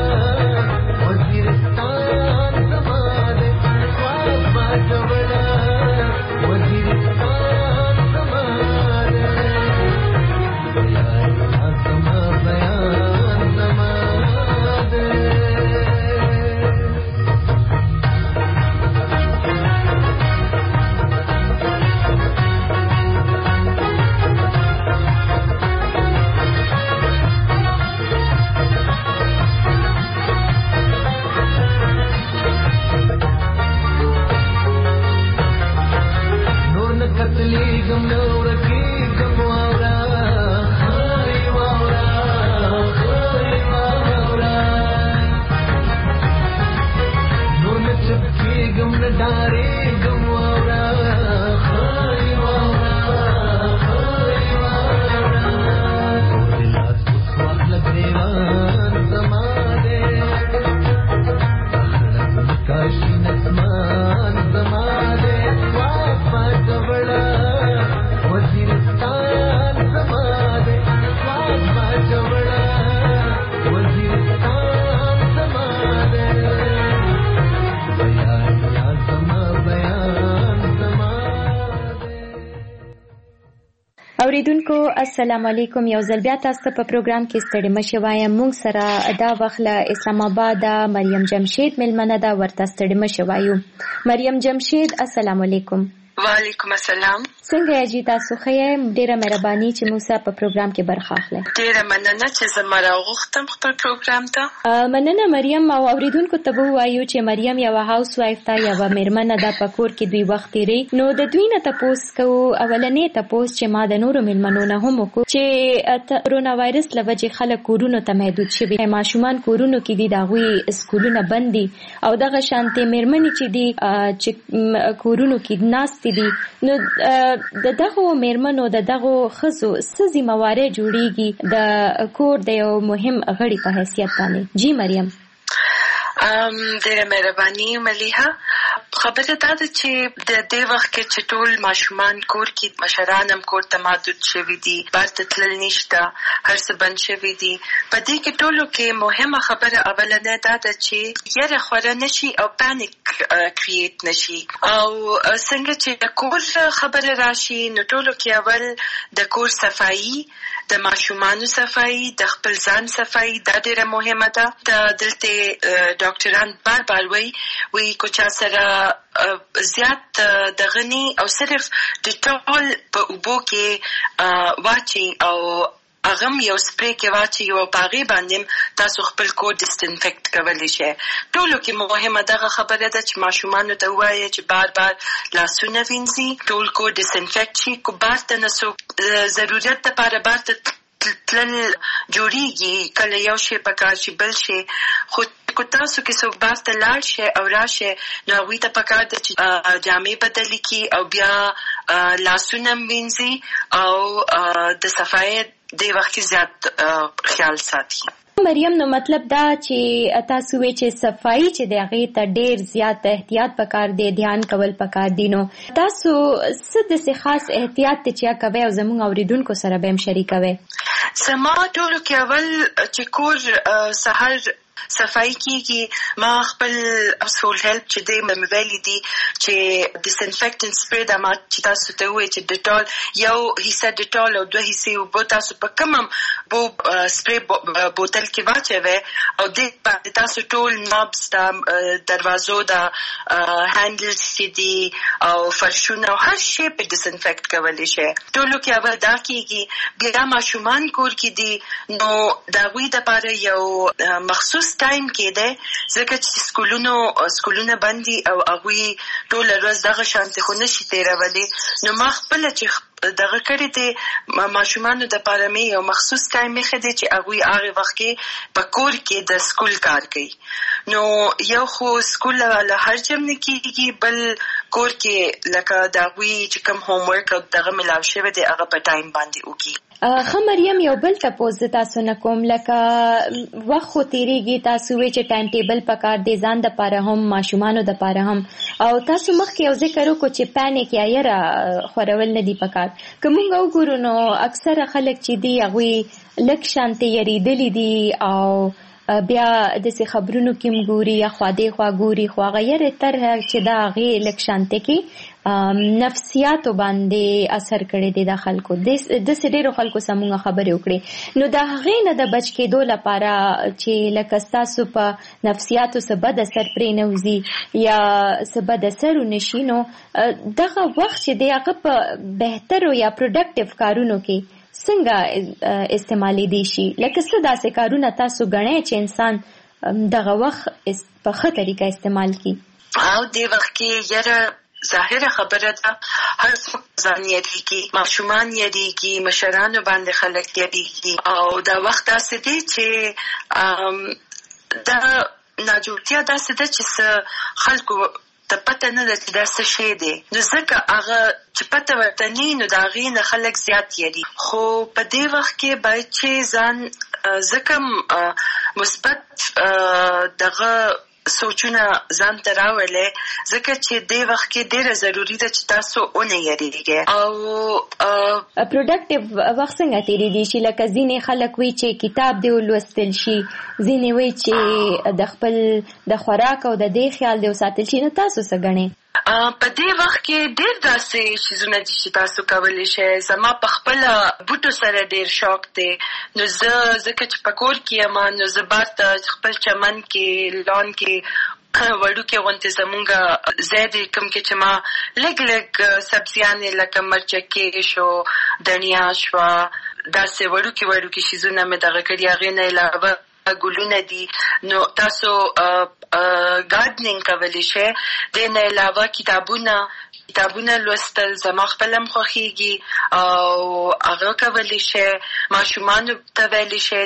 वजीरस्तान समारे स्वाद पाटवड़ा वजीरस्तान समारे बयान समा बयान समारे कतली गम नौरकी गमवारा हाय वावरा हाय वावरा नून चपकी गम न डारे गमवारा हाय वावरा हाय वावरा दिला सुखवाख लगरेवान समारे अखलत काशी नस्मान समारे स्वाद पाटवड़ा वजीरस्तान समारे स्वाद पाटवड़ा वजीरस्तान समारे बयान या समा बयान समारे
اوریدونکو السلام علیکم. یو ځل بیا تاسو په پروګرام کې ستړي مشه وایم. موږ سره دا وخت له اسلام آباد مریم جمشید ملمنه دا ورته ستړي مشه وایو. مریم جمشید السلام علیکم.
وعلیکم السلام.
څنګه یې جی تاسو خیر؟ ډیره مهرباني چې موږ سره په پروګرام کې برخه اخلئ.
ډیره مننه چې زما راغوښتم خپل پروګرام ته.
مننه مریم. او اوریدونکو ته به وایو چې مریم یو هاوس وایف ته یو میرمنه ده په کور کې دوی وخت تیری. نو د دوی نه تاسو کوو اولنې تاسو چې ما د نورو میلمنو نه هم وکړو چې کرونا وایرس لوجه خلک کورونو ته محدود شوي، ماشومان کورونو کې دي، دغوی اسکولونه بند دي او دغه شانتي میرمنې چې دي چې کورونو کې ناست دي. نو د دغه میرمنو د دغه خزو سزي موارد جوړيږي د کور د یو مهم غړي په حیثیت باندې. جی مریم.
ام ډیره مهرباني ملیحه. خبره دا ده چې د دې وخت کې چې ټول ماشومان کور کې، مشران هم کور ته محدود شوي دي، بار ته تلل نشته، هر څه بند شوي دي. په دې کې ټولو کې مهمه خبره اولنه دا ده چې یره خوره نشي او پانیک کریټ نشي. او څنګه چې د کور خبره راشي نو ټولو کې اول د کور صفایي، د ماشومانو صفایي، د خپل ځان صفایي دا ډیره مهمه ده. د دلته ډاکټران بار بار وایي وی کو چا سره زیات دغنی او صرف ډیټول په اوبو کې واچي او اغم یو سپری کې واچي او باغې باندې تاسو خپل کور ډیسټینفیکټ کولی شئ. ټولو کې مهمه دغه خبره ده چې ماشومانو ته وایي چې بار بار لاسونه وینځي، ټول کور ډیسټینفیکټ شي. کو بار ته نسو ضرورت لپاره بار ته تلل جوړیږي، کله یو شی پکار شي بل شي، خو کو تاسو کې څوک بار ته لاړ شي او راشه نو هغوی ته پکار ده چې جامې بدلې کړي او بیا لاسونه وینځي او د صفایي د وخت کې زیات خیال ساتي.
مریم نو مطلب دا چې تاسو وی چې صفائی چې د هغې ته ډېر زیات احتیاط پکار دی، دھیان کول پکار دی، نو تاسو څه داسې خاص احتیاط ته چې کوئ او زموږ اوریدونکو سره به هم شریکوئ؟
زما ټولو کې اول چې کور سهار صفائی کیږي، ما خپل سول هیلپ چې دی مې ویلي دي چې ډیسانفیکټنټ سپری دا ما چې تاسو ته وایي چې ډیټول یو حصه ډیټول او دوه حصې اوبه تاسو په کوم بو سپری بوتل کې واچوئ او دې باندې تاسو ټول نابز د دروازو د هینډلز چې دي او فرشونه او هر شی په ډیسانفیکټ کولی شي. ټولو کې اول دا کیږي. بیا ماشومان کور کې دي نو د هغوی دپاره یو مخصوص ټایم کې دی ځکه چې سکولونو سکولونه بند دي او هغوی ټوله ورځ دغه شانتې خو نشي تېرولی. نو ما خپله چې دغه کړی دی ماشومانو دپاره مې یو مخصوص ټایم ایښی دی چې هغوی هغې وخت کې په کور کې د سکول کار کوي. نو یو خو سکول له هر جم نه کېږي، بل کور کې لکه د هغوی چې کوم هوم ورک او دغه ملاو شوی دی هغه په ټایم باندې وکړي.
ښه مریم، یو بل تپوس د تاسو نه کوم، لکه وخت خو تېرېږي، تاسو وایئ چې ټایم ټیبل پکار دی ځان دپاره هم ماشومانو دپاره هم، او تاسو مخکې یو ذکر وکړو چې پینک یا یره خورول نه دي پکار. که موږ وګورو نو اکثره خلک چې دي هغوی لږ شانتې یریدلي دي او بیا داسې خبرونو کې هم ګوري یا خوا دې خوا ګوري، خو هغه یرې طرحه چې دا هغې لږ شانتې کې نفسیاتو باندې اثر کړی دی د خلکو. داسې ډېرو خلکو سره موږ خبرې وکړې. نو د هغې نه د بچ کېدو لپاره چې لکه ستاسو په نفسیاتو څه بد اثر پرې نه وځي یا څه بد اثر ونه شي، نو دغه وخت چې دی هغه په بهترو یا پروډکټیو کارونو کې څنګه استعمالي دی شي؟ لکه څه داسې کارونه تاسو ګڼئ چې انسان دغه وخت په ښه طریقه استعمال کړي؟
او دې وخت کې یره ظاهره خبره ده، هر څوک ځان یریږي، ماشومان یریږي، مشرانو باندې خلک یریږي او دا وخت داسې دی چې دا ناجوړتیا داسې ده چې څه خلکو ته پته نه ده چې دا څه شی دی. نو ځکه هغه چې پته ورته نه وي نو د هغې نه خلک زیات یري. خو په دې وخت کې باید چې ځان ځکه مثبت دغه سوچونه ځان ته راولئ ځکه چې دې وخت کې ډېره ضروري ده چې تاسو ونه یریږئ. او
پروډکټیو وخت څنګه تېرېږي شي؟ لکه ځینې خلک وایي چې کتاب دې ولوستل شي، ځینې وایي چې د خپل د خوراک او د دې خیال دې وساتل شي. نو تاسو څه ګڼئ؟
په دې وخت کې ډېر داسې چیزونه دي چې تاسو کولی شئ. زما په خپله بوټو سره ډېر شوق دی، نو زه ځکه چې په کور کې یم نو زه بار ته خپل چمن کې لان کې وړوکې غوندې زمونږ ځای دی کوم کې چې ما لږ لږ سبزیانې لکه مرچکې شو، دڼیا شوه، داسې وړوکې وړوکې شیزونه مې دغه کړي. هغې نه علاوه ګلونه دي، نو تاسو ګارډنینګ کولی شئ. دې نه علاوه کتابونه کتابونه لوستل زما خپله هم خوښېږي او هغه کولی شئ. ماشومانو ته ویلی شئ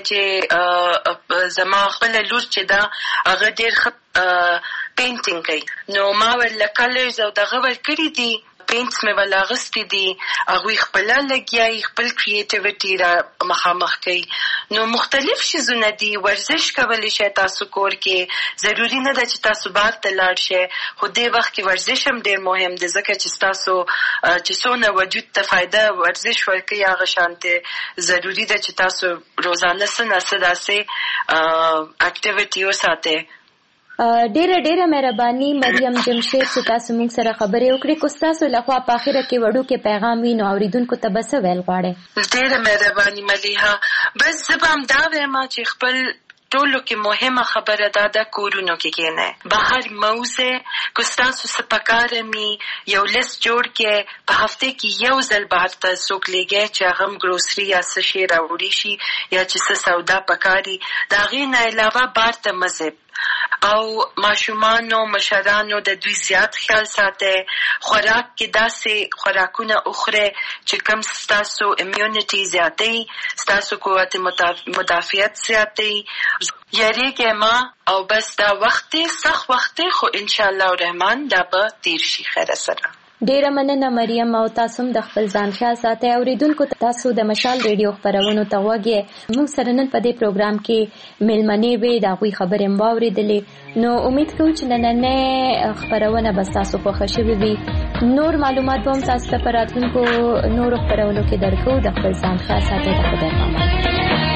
چې زما خپله لور چې ده هغه ډېر ښه پینټینګ کوي، نو ما ورله کلرز او دغه ورکړي دي، پینټس مې ول اغوستي دي، هغوی خپله لګیایي، خپل کریټیویټي را مخامخ کوي. نو مختلف شیزونه دي. ورزش کولی شئ تاسو کور کې، ضروري نه ده چې تاسو بار ته لاړ شئ، خو دې وخت کې ورزش هم ډېر مهم دی ځکه چې ستاسو چې څونه وجود ته فایده ورزش ورکوي هغه شانتې ضروري ده چې تاسو روزانه څه نه څه داسې اکټیویټي وساتئ.
ډیره ډیره مهرباني مریم جمشید چې تاسو موږ سره خبرې وکړې. کو ستاسو لخوا په اخره کې وړوکی پیغام وي نو اوریدونکو ته به څه ویل غواړئ؟
ډیره مهرباني ملیحه. بس زه به همدا وایم چې خپل ټولو کې مهمه خبره دا ده کورونو کې کښېنئ، بهر مه وځئ. که ستاسو څه پکاره مي یو لیست جوړ کړئ، په هفته کې یو ځل بهر ته څوک لیږئ چې هغه هم ګروسري یا څه شی راوړي شي یا چې څه سودا پکاري. د هغې نه علاوه بهر ته مه ځئ او ماشومانو مشرانو د دوی زیات خیال ساتي. خوراک کې داسې خوراکونه اخره چې کم ستاسو امیونټي زیاتوي، ستاسو قوت مدافعت زیاتوي. یریږئ ما او بس دا وخت سخت وخت خو ان شاء الله الرحمن دا به تیر شي خیر سره.
ډیره مننه مریم او تاسو هم د خپل ځان خیال ساتئ. اوریدونکو تاسو د مشال ریډیو خبرونو ته غوږی موږ سره نن په دې پروګرام کې میلمنې وې د هغوی خبرې مو واورېدلې. نو امید کوو چې نننۍ خبرونه به ستاسو خوښه شوې وي. نور معلومات به هم تاسو ته په راتلونکو نورو خبرونو کې درکوو. د خپل ځان خیال ساتئ. د خدای پامان.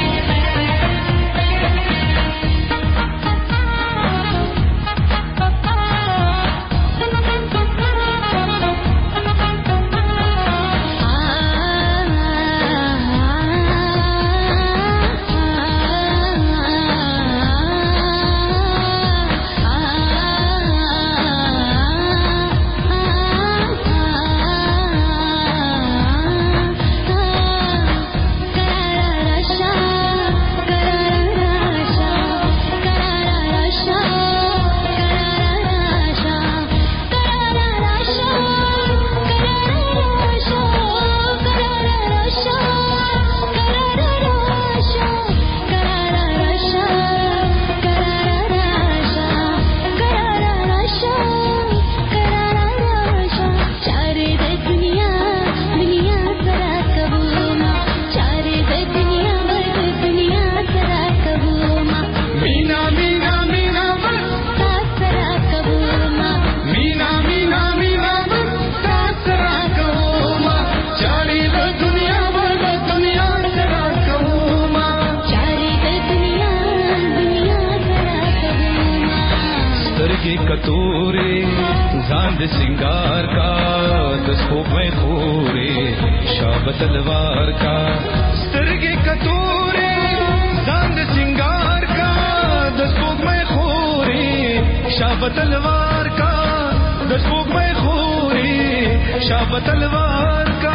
कतूरे जांद सिंगार का दसों में खोरे शाब तलवार का सरगे कतूरे जांद सिंगार का दसों में खोरे शाब तलवार का दसों में खोरे शाब तलवार का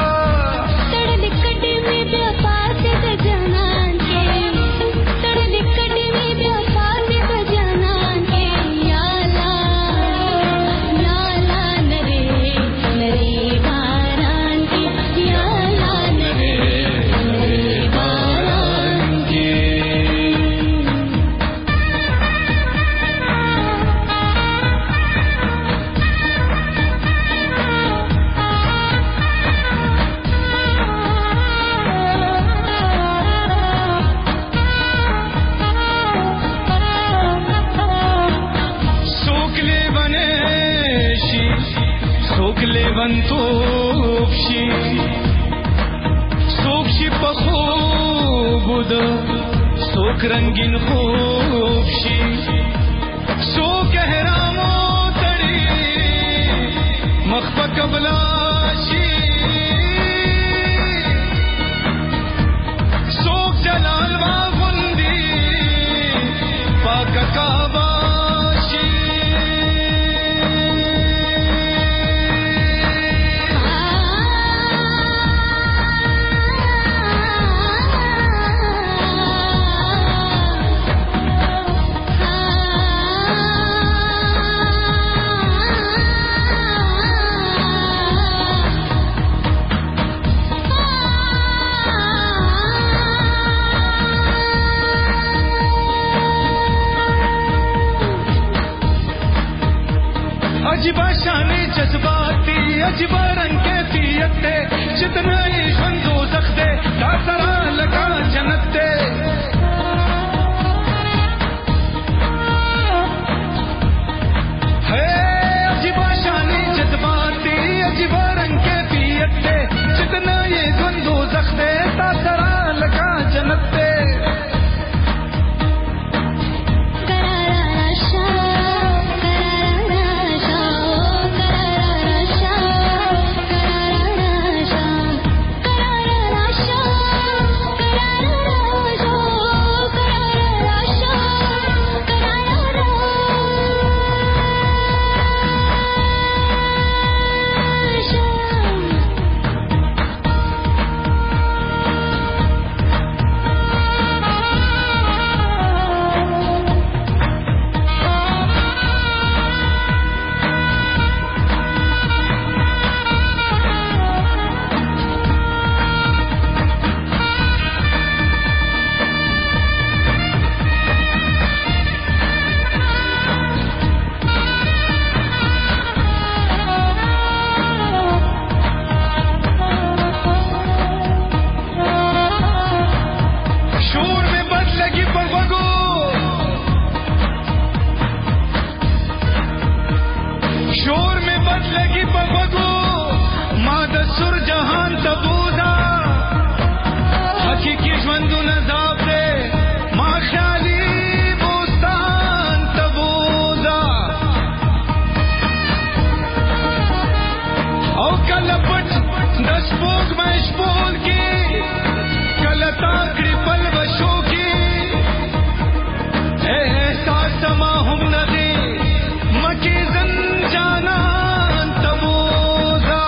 Sookshi, sookshi pa khoobud, sook rangin khoobshi, sook ehramo tadi, makhfa kablashi, sook jalal wa gundi, paaka kaaba. Ajiba शाने जज्बाती अजीबा रंग कैफियत दे जितना ये शंदो ज़ख्दे तासरा लगा जन्नत दे है अजीबा शाने जज्बाती अजीबा रंग कैफियत दे जितना ये शंदो ज़ख्दे तासरा लगा जन्नत दे لپټ د سپوږمۍ شپول کې کله تا کړي پل وشو کې احساس ما هم نه دی مکې زن جانان تبوزا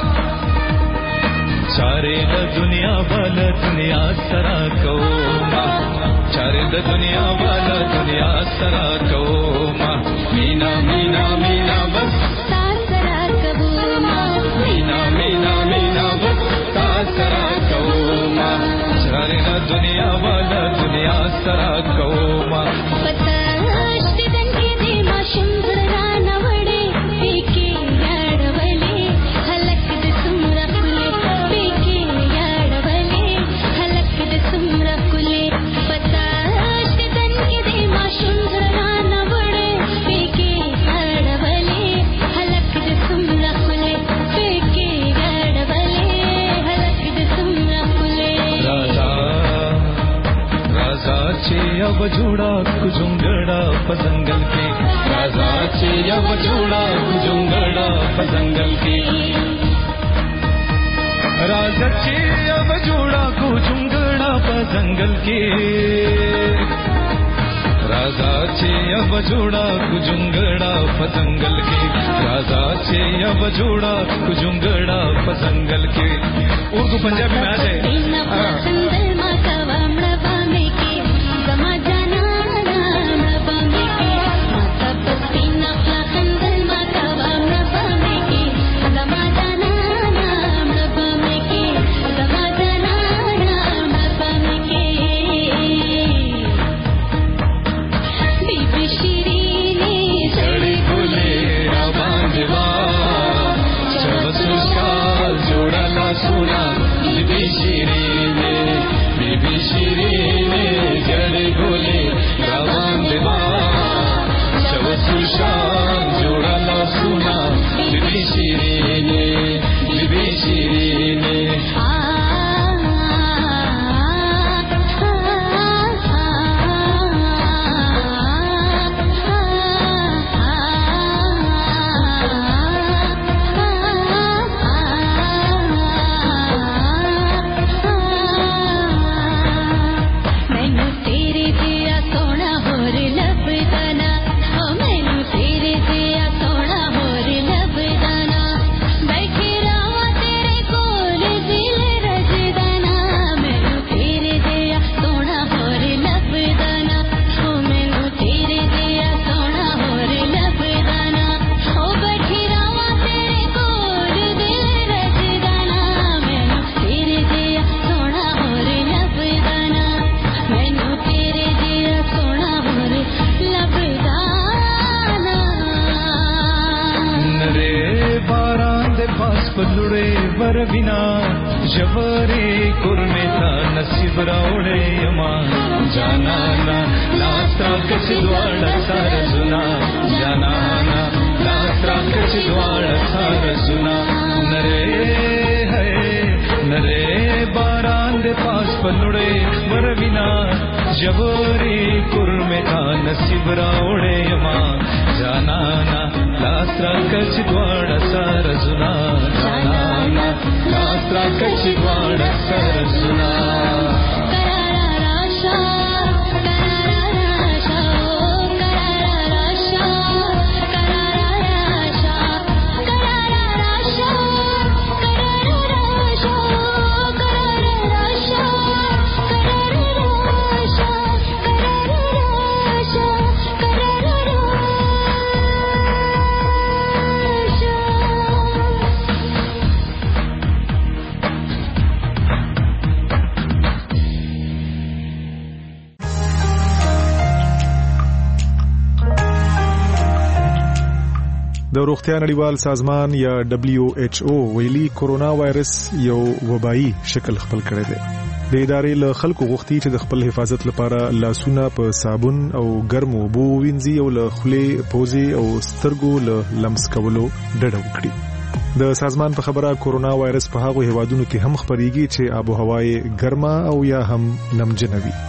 چارې د دنیا بل دنیا سره کوما چارې د دنیا بل دنیا سره کوما مینا مینا مینا بس تا سره کوما مینا مینا مینا بس تا سره کوما چارې د دنیا بل دنیا سره کوما अब जोड़ा कुजुंगड़ा पजंगल के राजा चे अब जोड़ा कुजुंगड़ा पजंगल के राजा चे अब जोड़ा कुजुंगड़ा पजंगल के राजा चे अब जोड़ा कुजुंगड़ा पजंगल के राजा चे अब जोड़ा कुजुंगड़ा पजंगल के उर्दू पंजाबी में आ जाए د روغتیا نړیوال سازمان یا دبليو ایچ او ویلي کورونا وایرس یو وبایي شکل خپل کړی دی. د ادارې له خلکو غوښتي چې د خپل حفاظت لپاره لاسونه په صابون او ګرمو اوبو وینځي او له خولې، پوزې او سترګو له لمس کولو ډډه وکړي. د سازمان په خبره کورونا وایرس په هغو هیوادونو کې هم خپریږي چې آب و هوا یې ګرمه او یا هم نمجنه وي.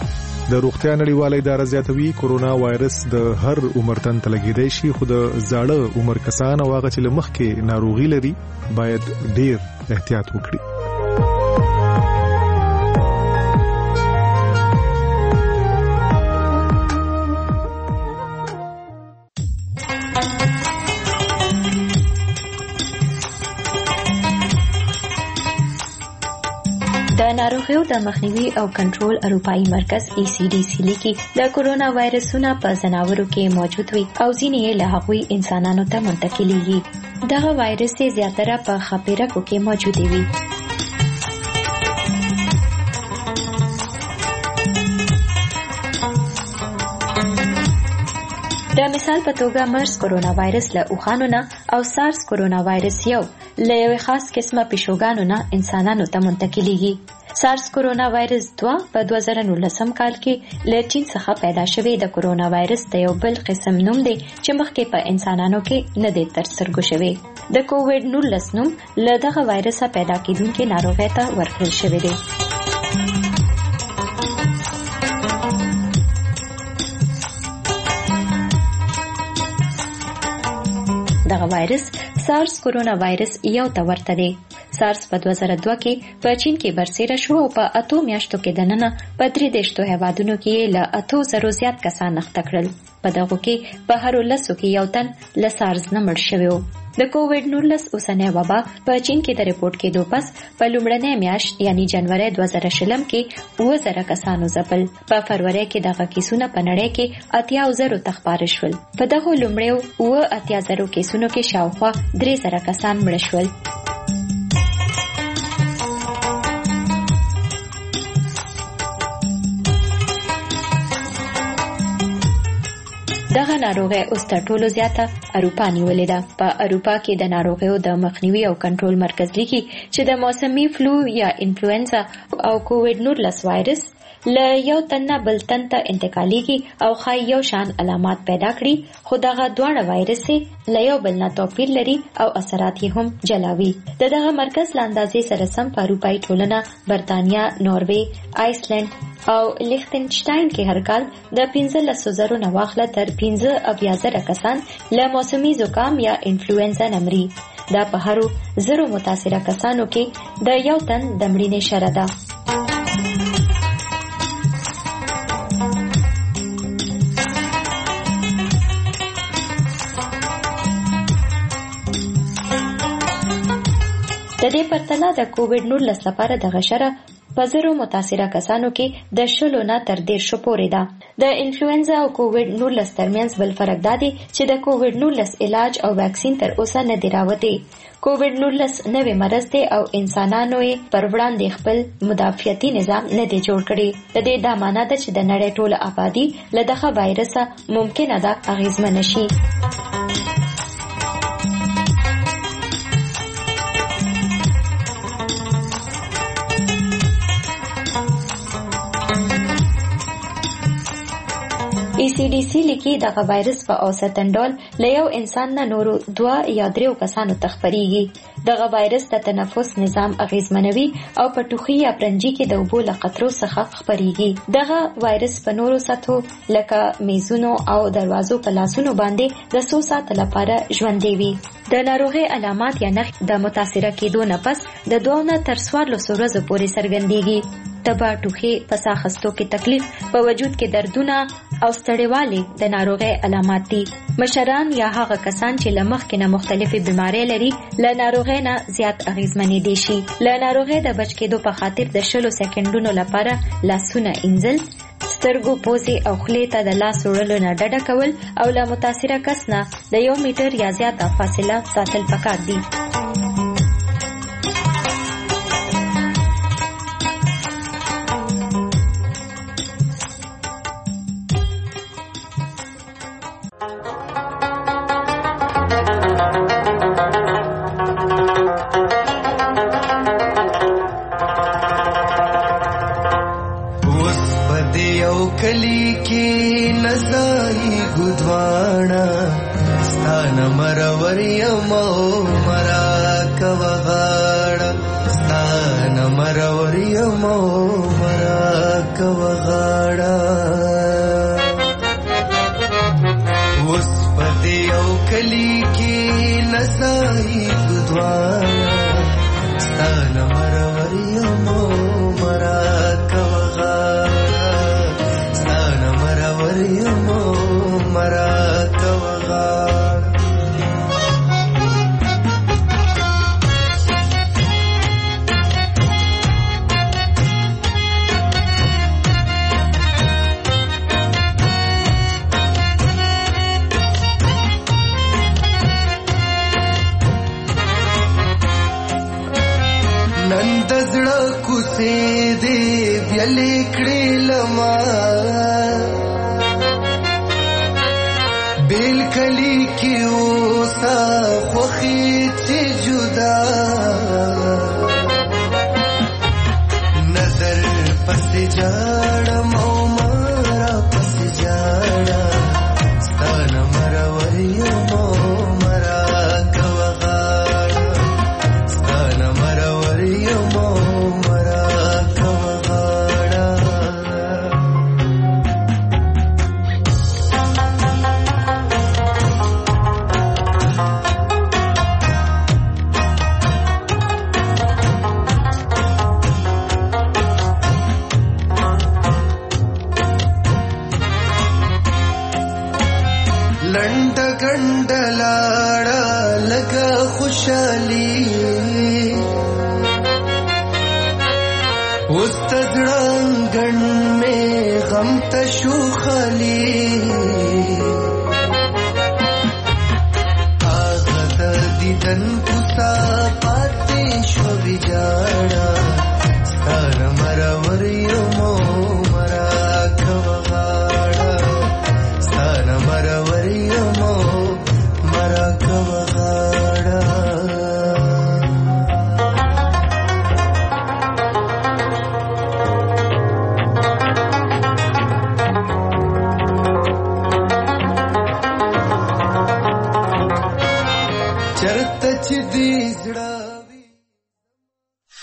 د روغتیا نړیواله اداره زیاتوي کورونا وایرس د هر عمر تن ته لګیدای شي، خو د زاړه عمر کسان او هغه چې له مخکې ناروغي لري باید ډیر احتیاط وکړي.
د ناروغیو د مخنیوي او کنټرول اروپایي مرکز ای سی ډي سی لیکي د کورونا وایرسونه په ځناورو کې موجود وي او ځینې یې له هغوی انسانانو ته منتقلیږي. دغه وایرس یې زیاتره په خپېرکو کې موجود وي. د مثال په توګه مرس کورونا وایرس له اوخانو نه او سارس کورونا وایرس یو له یوې خاص قسمه پیشوګانو نه انسانانو ته منتقلیږي. سارس کورونا وایرس دوه په دوه زره نولسم کال کې له چین څخه پیدا شوی د کورونا وایرس د یو بل قسم نوم دی چې مخکې په انسانانو کې نه دی تر سترګو شوی. د کووډ نولس نوم له دغه وایرسه پیدا کېدونکې ناروغۍ ته ورکړل شوی دی. دغه وایرس سارس کورونا وایرس یو ته ورته دی. سارس په دوه زره دوه کې په چین کې برسېره شو او په اتو میاشتو کې دننه په درې دېرشو هیوادونو کې له اتو زرو زیات کسان اخته کړل. په دغو کې په هرو لسو کې یو تن له سارس نه مړ شوی و. د کووډ نولس اوسنۍ وبا په چین کې د ریپورټ کېدو پس په لومړنۍ میاشت یعنی جنوري دوه زره شلم کې اووه زره کسانو ځپل. په فروری کې دغه کیسونه په نړۍ کې اتیا زرو ته خپاره شول. په دغو لومړیو اووه اتیا زرو کیسونو کې شاوخوا درې زره کسان مړه شول. دغه ناروغي اوس تر ټولو زیاته اروپا نیولې ده. په اروپا کې د ناروغیو د مخنیوي او کنټرول مرکز لیکي چې د موسمي فلو یا انفلوئنزا او کووډ نولس وایرس له یو تن نه بل تن ته انتقالیږي او ښایي یو شان علامات پیدا کړي، خو دغه دواړه وایرس له یو بل نه توپیر لري او اثرات یې هم جلاوي. د دغه مرکز له اندازې سره سم په اروپایي ټولنه برتانیا، ناروې، آیسلند او لیختنشټاین کې هر کال د پنځلسو زرو نه واخله تر پنځه اویا زره کسان له موسمي زکام یا انفلوئنزا نه مري. دا په هرو زرو متاثره کسانو کې د یو تن د مړینې شره ده. د دې پرتله د کووډ نولس لپاره د غشره په زرو متاثره کسانو کې د شلو نه تر دیرشو پورې ده. د انفلوئنزا او کووډ نولس ترمنځ بل فرق دا دی چې د کووډ نولس علاج او ویکسین تر اوسه نه دی راوتی. کووډ نولس نوې مرض دی او انسانانو یې پر وړاندې خپل مدافعتي نظام نه دی جوړ کړی. د دې دا معنی ده چې د نړۍ ټوله آبادي له دغه وایرسه ممکنه ده اغېزمنه شي. ای سی ډي سی لیکي دغه وایرس په اوسطن ډول له یو انسان نه نورو دوه یا دریو کسانو ته خپریږي. دغه وایرس د تنفس نظام اغېزمنوي او په ټوخي یا پرنجي کې د اوبو له قطرو څخه خپریږي. دغه وایرس په نورو سطحو لکه میزونو او دروازو په لاسونو باندې د څو ساعته لپاره ژوندی وي. د ناروغۍ علامات یا نښې د متاثره کېدو نه پس د دوو نه تر څوارلسو ورځو پورې څرګندېږي. تبه، ټوخي، په ساه اخیستو کې تکلیف، په وجود کې دردونه او ستړیوالی د ناروغۍ علامات دي. مشران یا هغه کسان چې له مخکې نه مختلفې بیمارۍ لري له ناروغۍ نه زیات اغېزمنېدی شي. له ناروغۍ د بچ کېدو په خاطر د شلو سکندونو لپاره لاسونه اینځل، سترګو، پوزې او خولې ته د لاس وړلو نه ډډه کول او له متاثره کس نه د یو میټر یا زیاته فاصله ساتل پکار دي.
کلی کی نزائی گدوانا ستانا مرور یمو مرا کوغاڑا ستانا مرور یمو مرا کوغاڑا نن د زړه کوڅې دې بیلې کړې لما بیل کلی کې اوسه خوښي چې جدا نظر پسې جاړم او مارا پسې جاړم ستانه مرور یم او مرا کوغاړه ستانه مرور یم او مرا کوغاړه لنډ ګنډلاړه لګه خوشالي اوس تزړنګن مې غم ته شو خالي هغه د دیدن کوڅه